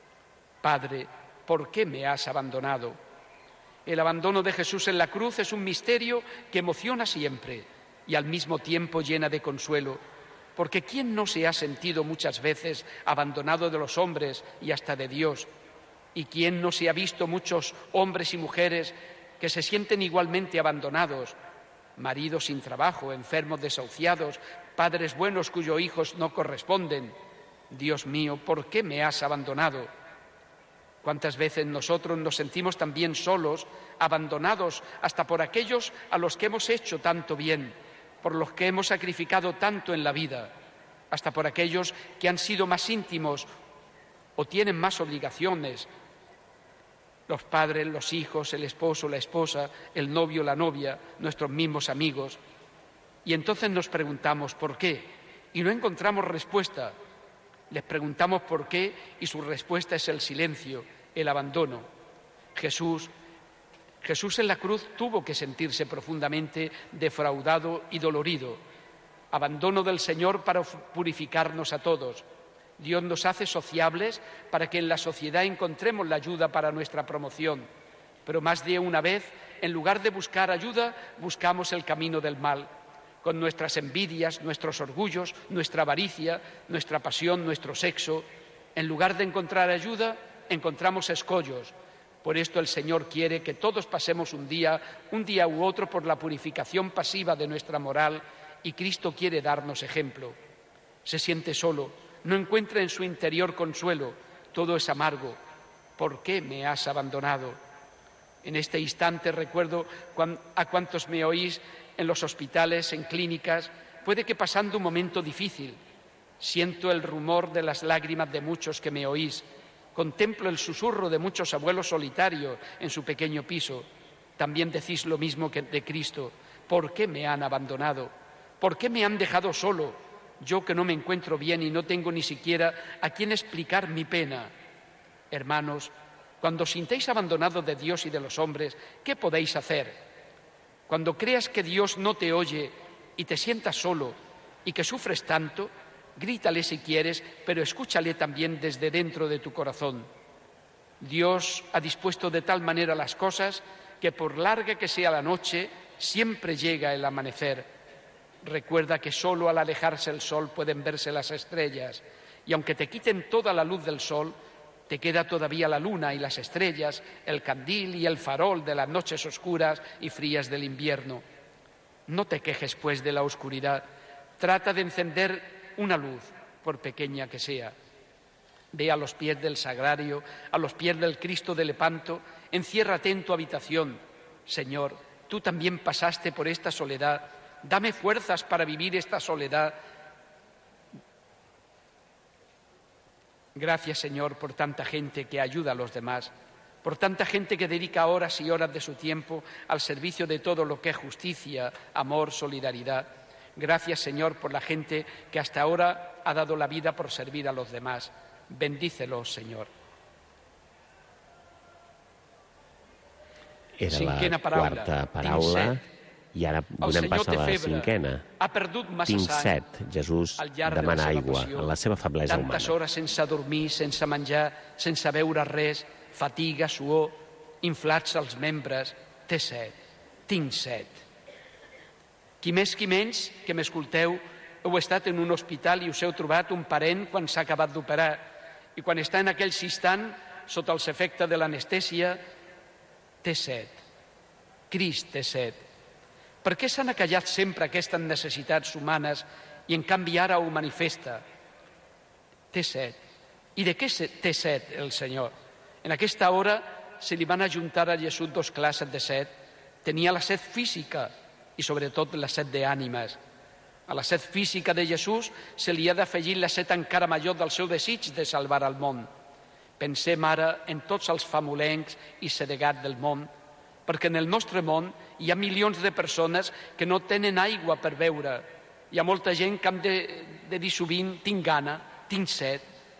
Padre, ¿por qué me has abandonado? El abandono de Jesús en la cruz es un misterio que emociona siempre y al mismo tiempo llena de consuelo, porque ¿quién no se ha sentido muchas veces abandonado de los hombres y hasta de Dios? ¿Y quién no se ha visto muchos hombres y mujeres que se sienten igualmente abandonados? Maridos sin trabajo, enfermos desahuciados, padres buenos cuyos hijos no corresponden. Dios mío, ¿por qué me has abandonado? ¿Cuántas veces nosotros nos sentimos también solos, abandonados, hasta por aquellos a los que hemos hecho tanto bien, por los que hemos sacrificado tanto en la vida, hasta por aquellos que han sido más íntimos o tienen más obligaciones, los padres, los hijos, el esposo, la esposa, el novio, la novia, nuestros mismos amigos? Y entonces nos preguntamos ¿por qué? Y no encontramos respuesta. Les preguntamos por qué y su respuesta es el silencio, el abandono. Jesús, Jesús en la cruz tuvo que sentirse profundamente defraudado y dolorido. Abandono del Señor para purificarnos a todos. Dios nos hace sociables para que en la sociedad encontremos la ayuda para nuestra promoción. Pero más de una vez, en lugar de buscar ayuda, buscamos el camino del mal. Con nuestras envidias, nuestros orgullos, nuestra avaricia, nuestra pasión, nuestro sexo. En lugar de encontrar ayuda, encontramos escollos. Por esto el Señor quiere que todos pasemos un día, un día u otro por la purificación pasiva de nuestra moral, y Cristo quiere darnos ejemplo. Se siente solo, no encuentra en su interior consuelo, todo es amargo. ¿Por qué me has abandonado? En este instante recuerdo a cuantos me oís en los hospitales, en clínicas, puede que pasando un momento difícil. Siento el rumor de las lágrimas de muchos que me oís. Contemplo el susurro de muchos abuelos solitarios en su pequeño piso. También decís lo mismo que de Cristo. ¿Por qué me han abandonado? ¿Por qué me han dejado solo? Yo que no me encuentro bien y no tengo ni siquiera a quién explicar mi pena. Hermanos, cuando os sintéis abandonados de Dios y de los hombres, ¿qué podéis hacer? Cuando creas que Dios no te oye y te sientas solo y que sufres tanto, grítale si quieres, pero escúchale también desde dentro de tu corazón. Dios ha dispuesto de tal manera las cosas que por larga que sea la noche, siempre llega el amanecer. Recuerda que solo al alejarse el sol pueden verse las estrellas, y aunque te quiten toda la luz del sol, te queda todavía la luna y las estrellas, el candil y el farol de las noches oscuras y frías del invierno. No te quejes, pues, de la oscuridad. Trata de encender una luz, por pequeña que sea. Ve a los pies del sagrario, a los pies del Cristo de Lepanto, enciérrate en tu habitación. Señor, tú también pasaste por esta soledad. Dame fuerzas para vivir esta soledad. Gracias, Señor, por tanta gente que ayuda a los demás, por tanta gente que dedica horas y horas de su tiempo al servicio de todo lo que es justicia, amor, solidaridad. Gracias, Señor, por la gente que hasta ahora ha dado la vida por servir a los demás. Bendícelos, Señor. Era la quarta paraula i ara donem pas a la cinquena. Tinc set. Jesús demana aigua en la seva feblesa humana. Tantes hores sense dormir, sense menjar, sense beure res, fatiga, suor, inflats els membres. Té set. Tinc set. Qui més qui menys, que m'escolteu, heu estat en un hospital i us heu trobat un parent quan s'ha acabat d'operar i quan està en aquell instant, sota els efectes de l'anestèsia, té set. Crist té set. Per què s'han acallat sempre aquestes necessitats humanes i en canvi ara ho manifesta? Té set. I de què té set el Senyor? En aquesta hora se li van ajuntar a Jesús dos classes de set. Tenia la set física i sobretot la set d'ànimes. A la set física de Jesús se li ha d'afegir la set encara major del seu desig de salvar el món. Pensem ara en tots els famolencs i sedegats del món, perquè en el nostre món hi ha milions de persones que no tenen aigua per beure. Hi ha molta gent que han de, de dir sovint tinc gana, tinc set.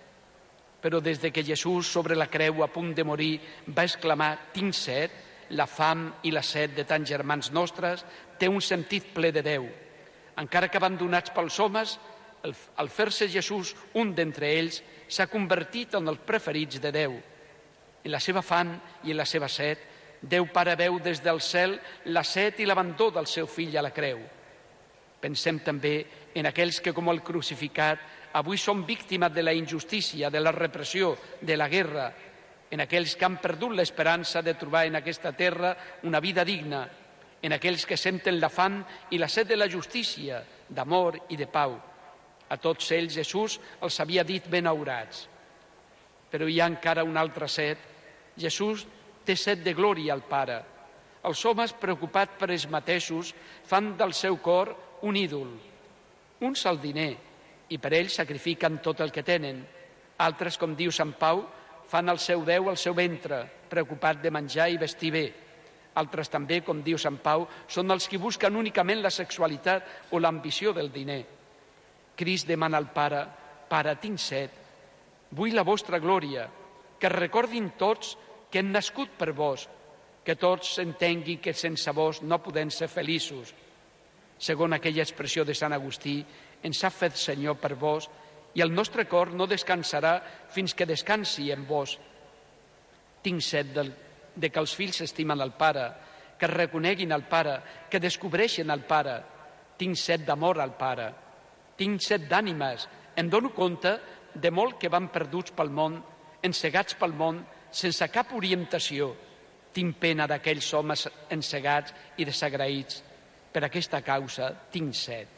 Però des de que Jesús sobre la creu a punt de morir va exclamar tinc set, la fam i la set de tants germans nostres té un sentit ple de Déu. Encara que abandonats pels homes, al fer-se Jesús un d'entre ells s'ha convertit en els preferits de Déu. En la seva fam i en la seva set, Déu Pare veu des del cel la set i l'abandó del seu fill a la creu. Pensem també en aquells que, com el crucificat, avui són víctimes de la injustícia, de la repressió, de la guerra, en aquells que han perdut l'esperança de trobar en aquesta terra una vida digna, en aquells que senten la fam i la set de la justícia, d'amor i de pau. A tots ells Jesús els havia dit benaurats. Però hi ha encara una altra set Jesús té set de glòria al Pare. Els homes, preocupats per ells mateixos, fan del seu cor un ídol. Uns al diner, i per ells sacrifiquen tot el que tenen. Altres, com diu Sant Pau, fan el seu Déu al seu ventre, preocupat de menjar i vestir bé. Altres també, com diu Sant Pau, són els que busquen únicament la sexualitat o l'ambició del diner. Crist demana al Pare: Pare, tinc set, vull la vostra glòria, que recordin tots que hem nascut per vos, que tots entenguin que sense vos no podem ser feliços. Segons aquella expressió de Sant Agustí, ens ha fet Senyor per vos i el nostre cor no descansarà fins que descansi en vos. Tinc set de, de que els fills estimen el Pare, que reconeguin el Pare, que descobreixen el Pare. Tinc set d'amor al Pare. Tinc set d'ànimes. Em dono compte de molt que van perduts pel món, encegats pel món, sense cap orientació. Tinc pena d'aquells homes encegats i desagraïts. Per aquesta causa tinc set.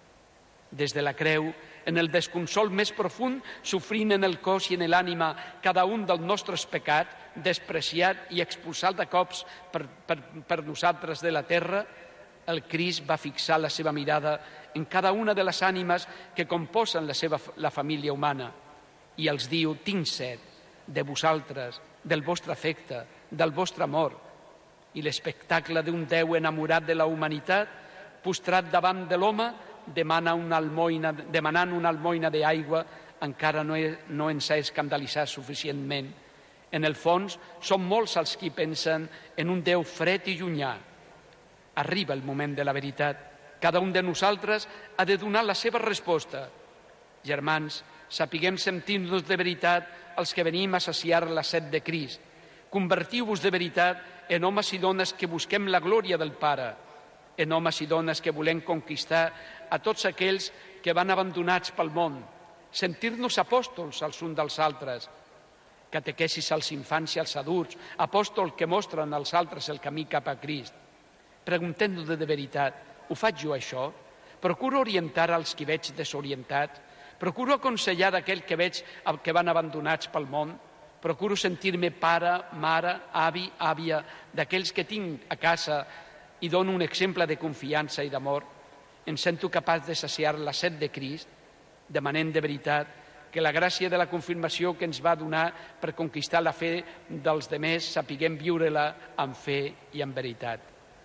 Des de la creu, en el desconsol més profund, sofrint en el cos i en l'ànima cada un dels nostres pecats, despreciat i expulsat de cops per, per, per nosaltres de la terra, el Crist va fixar la seva mirada en cada una de les ànimes que composen la seva la família humana i els diu: tinc set de vosaltres, del vostre afecte, del vostre amor. I l'espectacle d'un Déu enamorat de la humanitat, postrat davant de l'home, demana una almoina, demanant una almoina d'aigua, encara no, he, no ens ha escandalitzat suficientment. En el fons, són molts els qui pensen en un Déu fred i llunyà. Arriba el moment de la veritat. Cada un de nosaltres ha de donar la seva resposta. Germans, sapiguem sentir-nos de veritat els que venim a saciar la set de Crist. Convertiu-vos de veritat en homes i dones que busquem la glòria del Pare, en homes i dones que volem conquistar a tots aquells que van abandonats pel món, sentir-nos apòstols els uns dels altres, catequesis als infants i als adults, apòstols que mostren als altres el camí cap a Crist. Preguntem-nos de veritat: ho faig jo això? Procuro orientar els que veig desorientats? Procuro aconsellar aquells que veig que van abandonats pel món? Procuro sentir-me pare, mare, avi, àvia d'aquells que tinc a casa i dono un exemple de confiança i d'amor? Em sento capaç de saciar la set de Crist? Demanem de veritat que la gràcia de la confirmació que ens va donar per conquistar la fe dels demés sapiguem viure-la amb fe i amb veritat.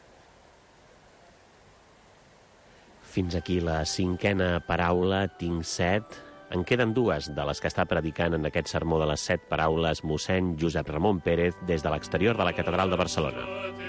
Fins aquí la cinquena paraula, tinc set. En queden dues de les que està predicant en aquest sermó de les set paraules mossèn Josep Ramon Pérez des de l'exterior de la Catedral de Barcelona.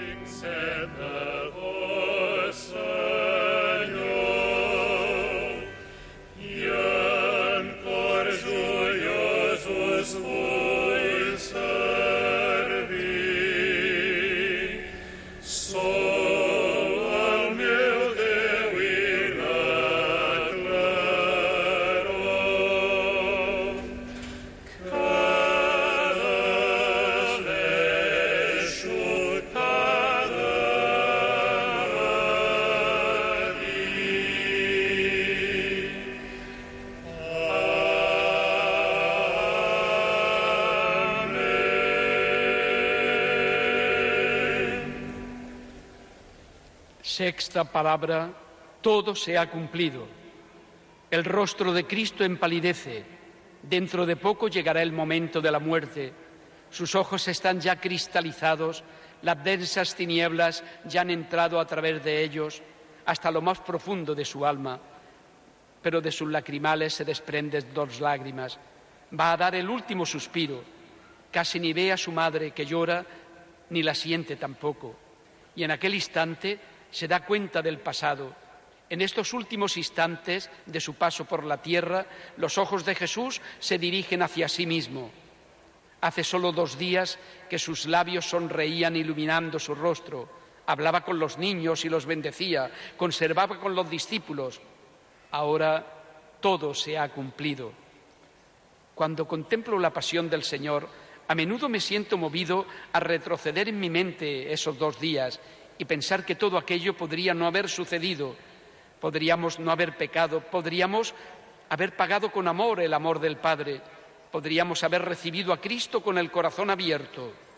Sexta palabra: todo se ha cumplido. El rostro de Cristo empalidece. Dentro de poco llegará el momento de la muerte. Sus ojos están ya cristalizados, las densas tinieblas ya han entrado a través de ellos hasta lo más profundo de su alma, pero de sus lacrimales se desprenden dos lágrimas. Va a dar el último suspiro. Casi ni ve a su madre que llora, ni la siente tampoco. Y en aquel instante se da cuenta del pasado. En estos últimos instantes de su paso por la tierra, los ojos de Jesús se dirigen hacia sí mismo. Hace solo dos días que sus labios sonreían iluminando su rostro. Hablaba con los niños y los bendecía, conservaba con los discípulos. Ahora todo se ha cumplido. Cuando contemplo la pasión del Señor, a menudo me siento movido a retroceder en mi mente esos dos días y pensar que todo aquello podría no haber sucedido. Podríamos no haber pecado, podríamos haber pagado con amor el amor del Padre, podríamos haber recibido a Cristo con el corazón abierto.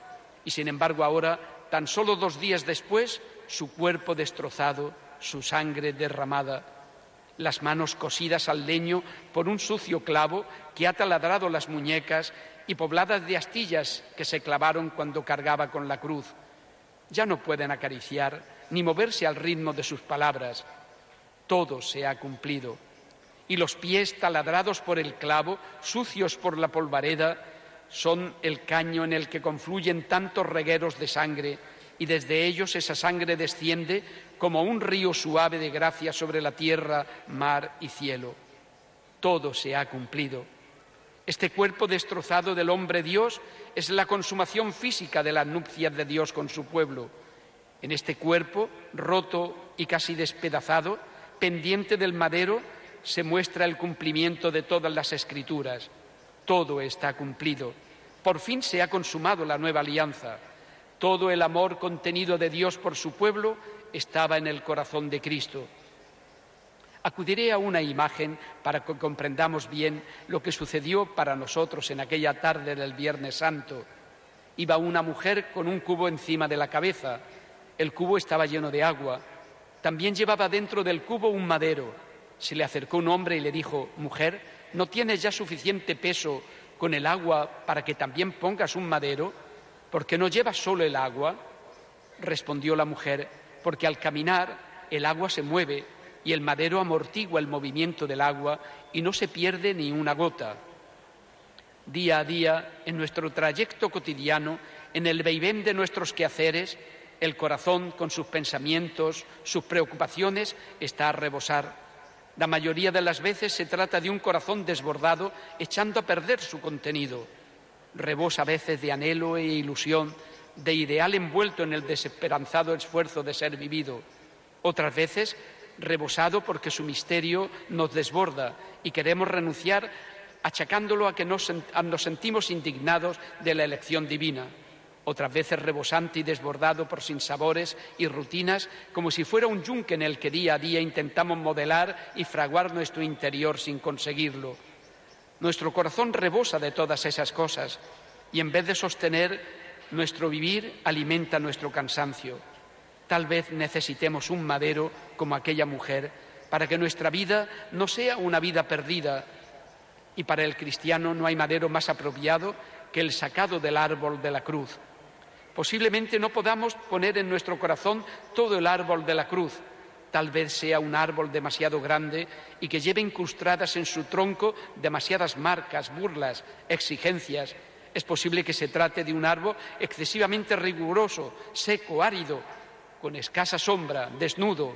Y sin embargo ahora, tan solo dos días después, su cuerpo destrozado, su sangre derramada, las manos cosidas al leño por un sucio clavo que ha taladrado las muñecas y pobladas de astillas que se clavaron cuando cargaba con la cruz. Ya no pueden acariciar ni moverse al ritmo de sus palabras. Todo se ha cumplido. Y los pies taladrados por el clavo, sucios por la polvareda, son el caño en el que confluyen tantos regueros de sangre, y desde ellos esa sangre desciende como un río suave de gracia sobre la tierra, mar y cielo. Todo se ha cumplido. Este cuerpo destrozado del hombre Dios es la consumación física de las nupcias de Dios con su pueblo. En este cuerpo, roto y casi despedazado, pendiente del madero, se muestra el cumplimiento de todas las Escrituras. Todo está cumplido. Por fin se ha consumado la nueva alianza. Todo el amor contenido de Dios por su pueblo estaba en el corazón de Cristo. Acudiré a una imagen para que comprendamos bien lo que sucedió para nosotros en aquella tarde del Viernes Santo. Iba una mujer con un cubo encima de la cabeza. El cubo estaba lleno de agua. También llevaba dentro del cubo un madero. Se le acercó un hombre y le dijo: «Mujer, ¿no tienes ya suficiente peso con el agua para que también pongas un madero? ¿Por qué no llevas solo el agua?». Respondió la mujer: «Porque al caminar el agua se mueve y el madero amortigua el movimiento del agua y no se pierde ni una gota». Día a día, en nuestro trayecto cotidiano, en el vaivén de nuestros quehaceres, el corazón, con sus pensamientos, sus preocupaciones, está a rebosar. La mayoría de las veces se trata de un corazón desbordado, echando a perder su contenido. Rebosa a veces de anhelo e ilusión, de ideal envuelto en el desesperanzado esfuerzo de ser vivido. Otras veces, rebosado porque su misterio nos desborda y queremos renunciar, achacándolo a que nos, nos sentimos indignados de la elección divina. Otras veces rebosante y desbordado por sinsabores y rutinas, como si fuera un yunque en el que día a día intentamos modelar y fraguar nuestro interior sin conseguirlo. Nuestro corazón rebosa de todas esas cosas y en vez de sostener nuestro vivir, alimenta nuestro cansancio. Tal vez necesitemos un madero como aquella mujer para que nuestra vida no sea una vida perdida, y para el cristiano no hay madero más apropiado que el sacado del árbol de la cruz. Posiblemente no podamos poner en nuestro corazón todo el árbol de la cruz. Tal vez sea un árbol demasiado grande y que lleve incrustadas en su tronco demasiadas marcas, burlas, exigencias. Es posible que se trate de un árbol excesivamente riguroso, seco, árido, con escasa sombra, desnudo.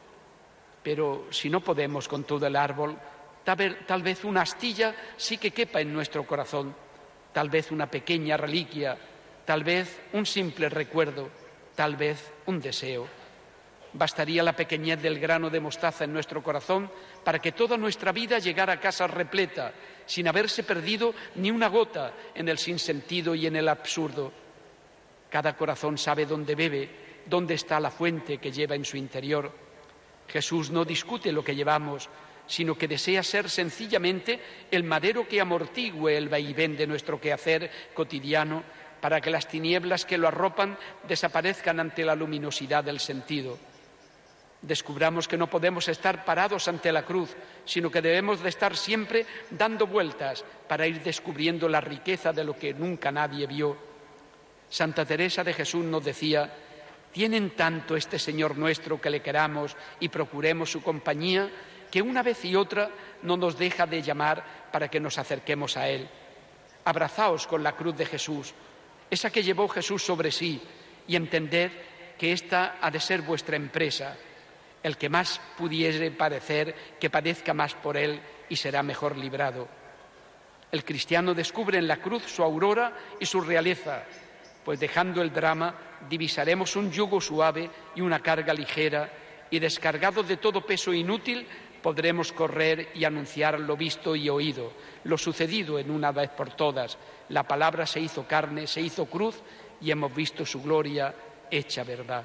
Pero si no podemos con todo el árbol, tal vez una astilla sí que quepa en nuestro corazón, tal vez una pequeña reliquia, tal vez un simple recuerdo, tal vez un deseo. Bastaría la pequeñez del grano de mostaza en nuestro corazón para que toda nuestra vida llegara a casa repleta, sin haberse perdido ni una gota en el sinsentido y en el absurdo. Cada corazón sabe dónde bebe, dónde está la fuente que lleva en su interior. Jesús no discute lo que llevamos, sino que desea ser sencillamente el madero que amortigüe el vaivén de nuestro quehacer cotidiano, para que las tinieblas que lo arropan desaparezcan ante la luminosidad del sentido. Descubramos que no podemos estar parados ante la cruz, sino que debemos de estar siempre dando vueltas para ir descubriendo la riqueza de lo que nunca nadie vio. Santa Teresa de Jesús nos decía: «Tienen tanto este Señor nuestro que le queramos y procuremos su compañía, que una vez y otra no nos deja de llamar para que nos acerquemos a Él. Abrazaos con la cruz de Jesús, esa que llevó Jesús sobre sí, y entended que esta ha de ser vuestra empresa. El que más pudiere padecer, que padezca más por él y será mejor librado». El cristiano descubre en la cruz su aurora y su realeza, pues dejando el drama divisaremos un yugo suave y una carga ligera, y descargados de todo peso inútil podremos correr y anunciar lo visto y oído, lo sucedido en una vez por todas. La palabra se hizo carne, se hizo cruz, y hemos visto su gloria hecha verdad.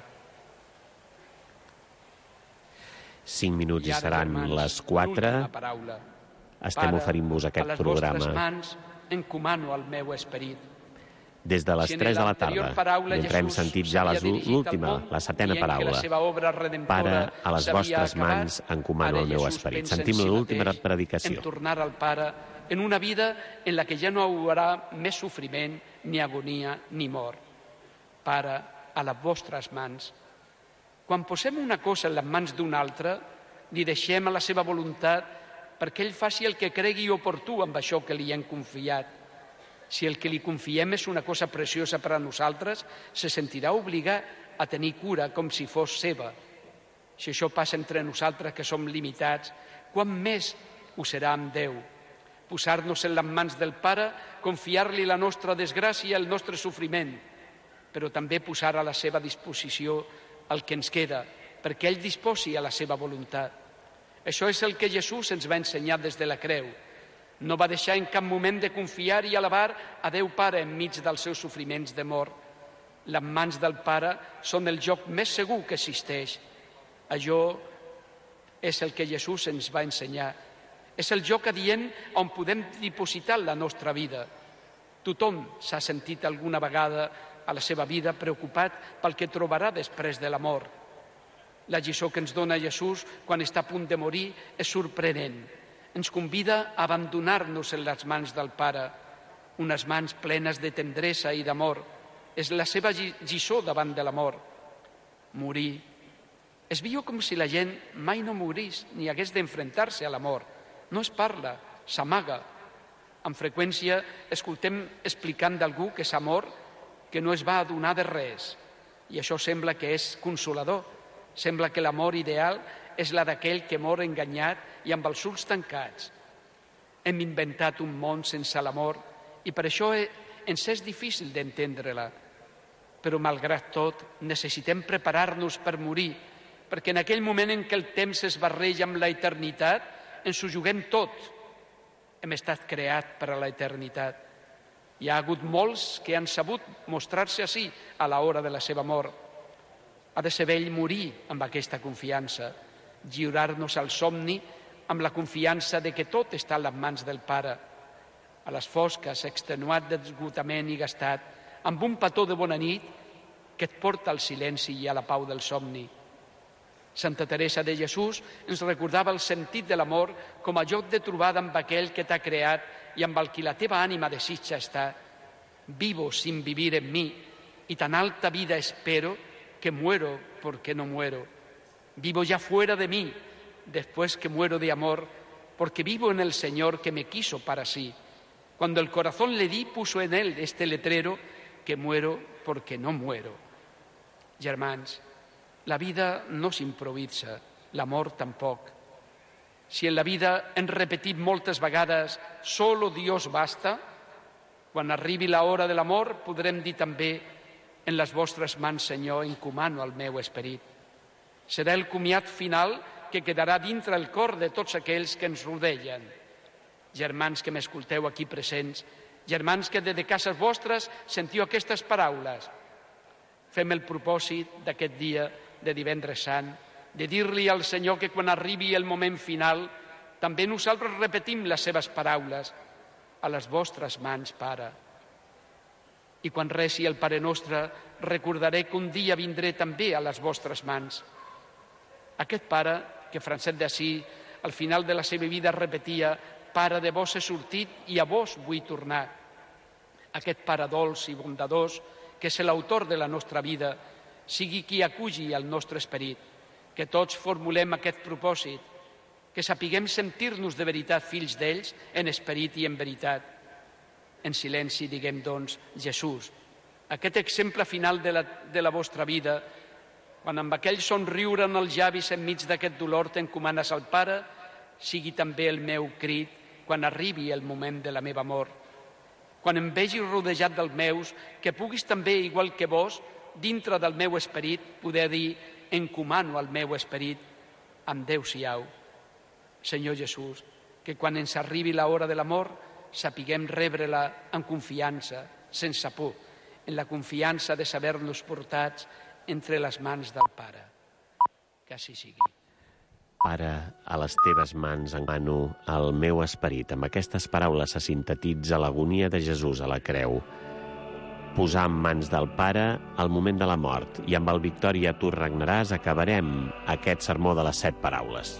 Cinc minuts i seran les quatre. Estem oferint-vos aquest programa mans encomano el meu esperit. Des de les tres de la tarda, mentre hem sentit ja l'última, la setena paraula, Pare, a les vostres mans encomano el meu esperit. Sentim l'última predicació. En tornar al Pare, en una vida en la que ja no hi haurà més sofriment, ni agonia, ni mort. Pare, a les vostres mans. Quan posem una cosa en les mans d'un altre, li deixem a la seva voluntat perquè ell faci el que cregui oportú amb això que li hem confiat. Si el que li confiem és una cosa preciosa per a nosaltres, se sentirà obligat a tenir cura com si fos seva. Si això passa entre nosaltres, que som limitats, quant més ho serà amb Déu? Posar-nos en les mans del Pare, confiar-li la nostra desgràcia i el nostre sofriment, però també posar a la seva disposició el que ens queda, perquè ell disposi a la seva voluntat. Això és el que Jesús ens va ensenyar des de la creu. No va deixar en cap moment de confiar i alabar a Déu Pare enmig dels seus sofriments de mort. Les mans del Pare són el lloc més segur que existeix. Allò és el que Jesús ens va ensenyar. És el lloc adient on podem dipositar la nostra vida. Tothom s'ha sentit alguna vegada a la seva vida preocupat pel que trobarà després de la mort. La lliçó que ens dona Jesús quan està a punt de morir és sorprenent. Ens convida a abandonar-nos en les mans del Pare, unes mans plenes de tendresa i d'amor. És la seva lliçó davant de la mort. Morir. Es viu com si la gent mai no morís ni hagués d'enfrontar-se a la mort. No es parla, s'amaga. Amb freqüència escoltem explicant d'algú que s'ha mort que no es va adonar de res. I això sembla que és consolador. Sembla que la mort ideal és la d'aquell que mor enganyat i amb els ulls tancats. Hem inventat un món sense la mort i per això ens és difícil d'entendre-la. Però, malgrat tot, necessitem preparar-nos per morir, perquè en aquell moment en què el temps es barreja amb la eternitat, ens ho juguem tot. Hem estat creats per a la eternitat. Hi ha hagut molts que han sabut mostrar-se així a l'hora de la seva mort. Ha de ser bell morir amb aquesta confiança, lliurar-nos al somni amb la confiança de que tot està a les mans del Pare. A les fosques, extenuat d'esgotament i gastat, amb un petó de bona nit que et porta al silenci i a la pau del somni. Santa Teresa de Jesús ens recordava el sentit de l'amor com a lloc de trobada amb aquell que t'ha creat i amb el qui la teva ànima desitja estar. Vivo sin vivir en mí y tan alta vida espero que muero porque no muero. Vivo ya fuera de mí, después que muero de amor, porque vivo en el Señor que me quiso para sí. Cuando el corazón le di, puso en él este letrero, que muero porque no muero. Germans, la vida no s'improvisa, l'amor tampoc. Si en la vida hem repetit moltes vegades «Solo Dios basta», quan arribi l'hora de l'amor podrem dir també «En les vostres mans, Senyor, encomano el meu esperit». Serà el comiat final que quedarà dintre el cor de tots aquells que ens rodegen. Germans que m'escolteu aquí presents, germans que des de cases vostres sentiu aquestes paraules. Fem el propòsit d'aquest dia de divendres sant, de dir-li al Senyor que quan arribi el moment final, també nosaltres repetim les seves paraules. A les vostres mans, Pare. I quan reci el Pare Nostre, recordaré que un dia vindré també a les vostres mans. Aquest Pare, que Francesc d'Assís, al final de la seva vida repetia «Pare, de vos he sortit i a vos vull tornar». Aquest Pare dolç i bondadós, que és l'autor de la nostra vida, sigui qui aculli el nostre esperit, que tots formulem aquest propòsit, que sapiguem sentir-nos de veritat fills d'ells en esperit i en veritat. En silenci diguem, doncs, Jesús, aquest exemple final de la, de la vostra vida, quan amb aquell somriure en els llavis enmig d'aquest dolor t'encomanes al Pare, sigui també el meu crit quan arribi el moment de la meva mort. Quan em vegi rodejat dels meus, que puguis també, igual que vos, dintre del meu esperit, poder dir encomano al meu esperit, amb Déu siau. Senyor Jesús, que quan ens arribi l'hora de l'amor, sapiguem rebre-la amb confiança, sense por, en la confiança de saber-nos portats entre les mans del Pare. Que així sigui. Pare, a les teves mans encomano el meu esperit. Amb aquestes paraules se sintetitza l'agonia de Jesús a la creu. posar en mans del Pare el moment de la mort, i amb el Victòria tu regnaràs acabarem aquest sermó de les set paraules.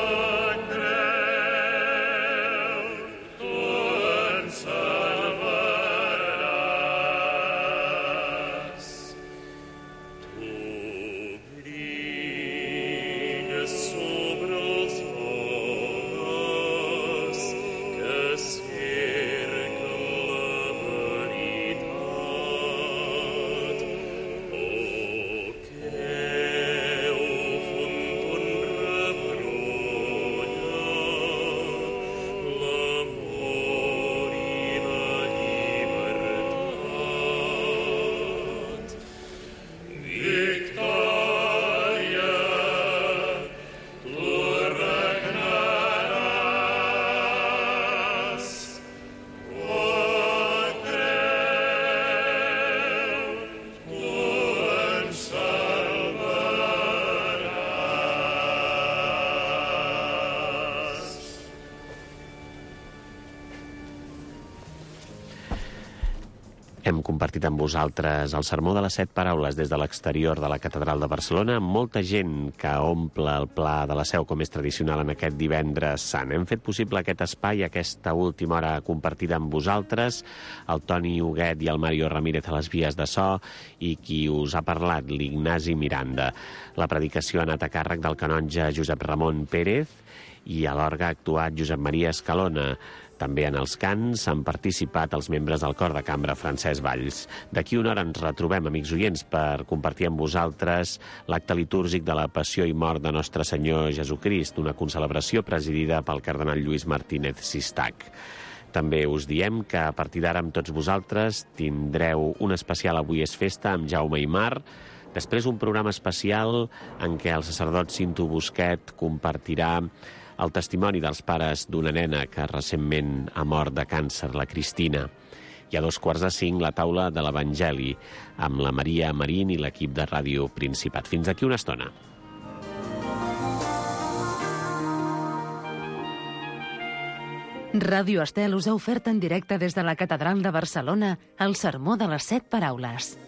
Hem compartit amb vosaltres el sermó de les set paraules des de l'exterior de la Catedral de Barcelona, amb molta gent que omple el pla de la Seu com és tradicional en aquest divendres sant. Hem fet possible aquest espai, aquesta última hora compartida amb vosaltres, el Toni Huguet i el Mario Ramírez a les vies de so, i qui us ha parlat, l'Ignasi Miranda. La predicació ha anat a càrrec del canonge Josep Ramon Pérez i a l'orgue ha actuat Josep Maria Escalona. També en els cants han participat els membres del cor de cambra Francesc Valls. D'aquí una hora ens retrobem, amics oients, per compartir amb vosaltres l'acte litúrgic de la Passió i Mort de Nostre Senyor Jesucrist, una concelebració presidida pel cardenal Lluís Martínez Sistac. També us diem que a partir d'ara amb tots vosaltres tindreu un especial Avui és festa amb Jaume i Mar, després un programa especial en què el sacerdot Cinto Busquet compartirà el testimoni dels pares d'una nena que recentment ha mort de càncer, la Cristina. I a dos quarts de cinc, la taula de l'Evangeli, amb la Maria Marín i l'equip de Ràdio Principat. Fins aquí una estona. Ràdio Estel us ha ofert en directe des de la Catedral de Barcelona el sermó de les set paraules.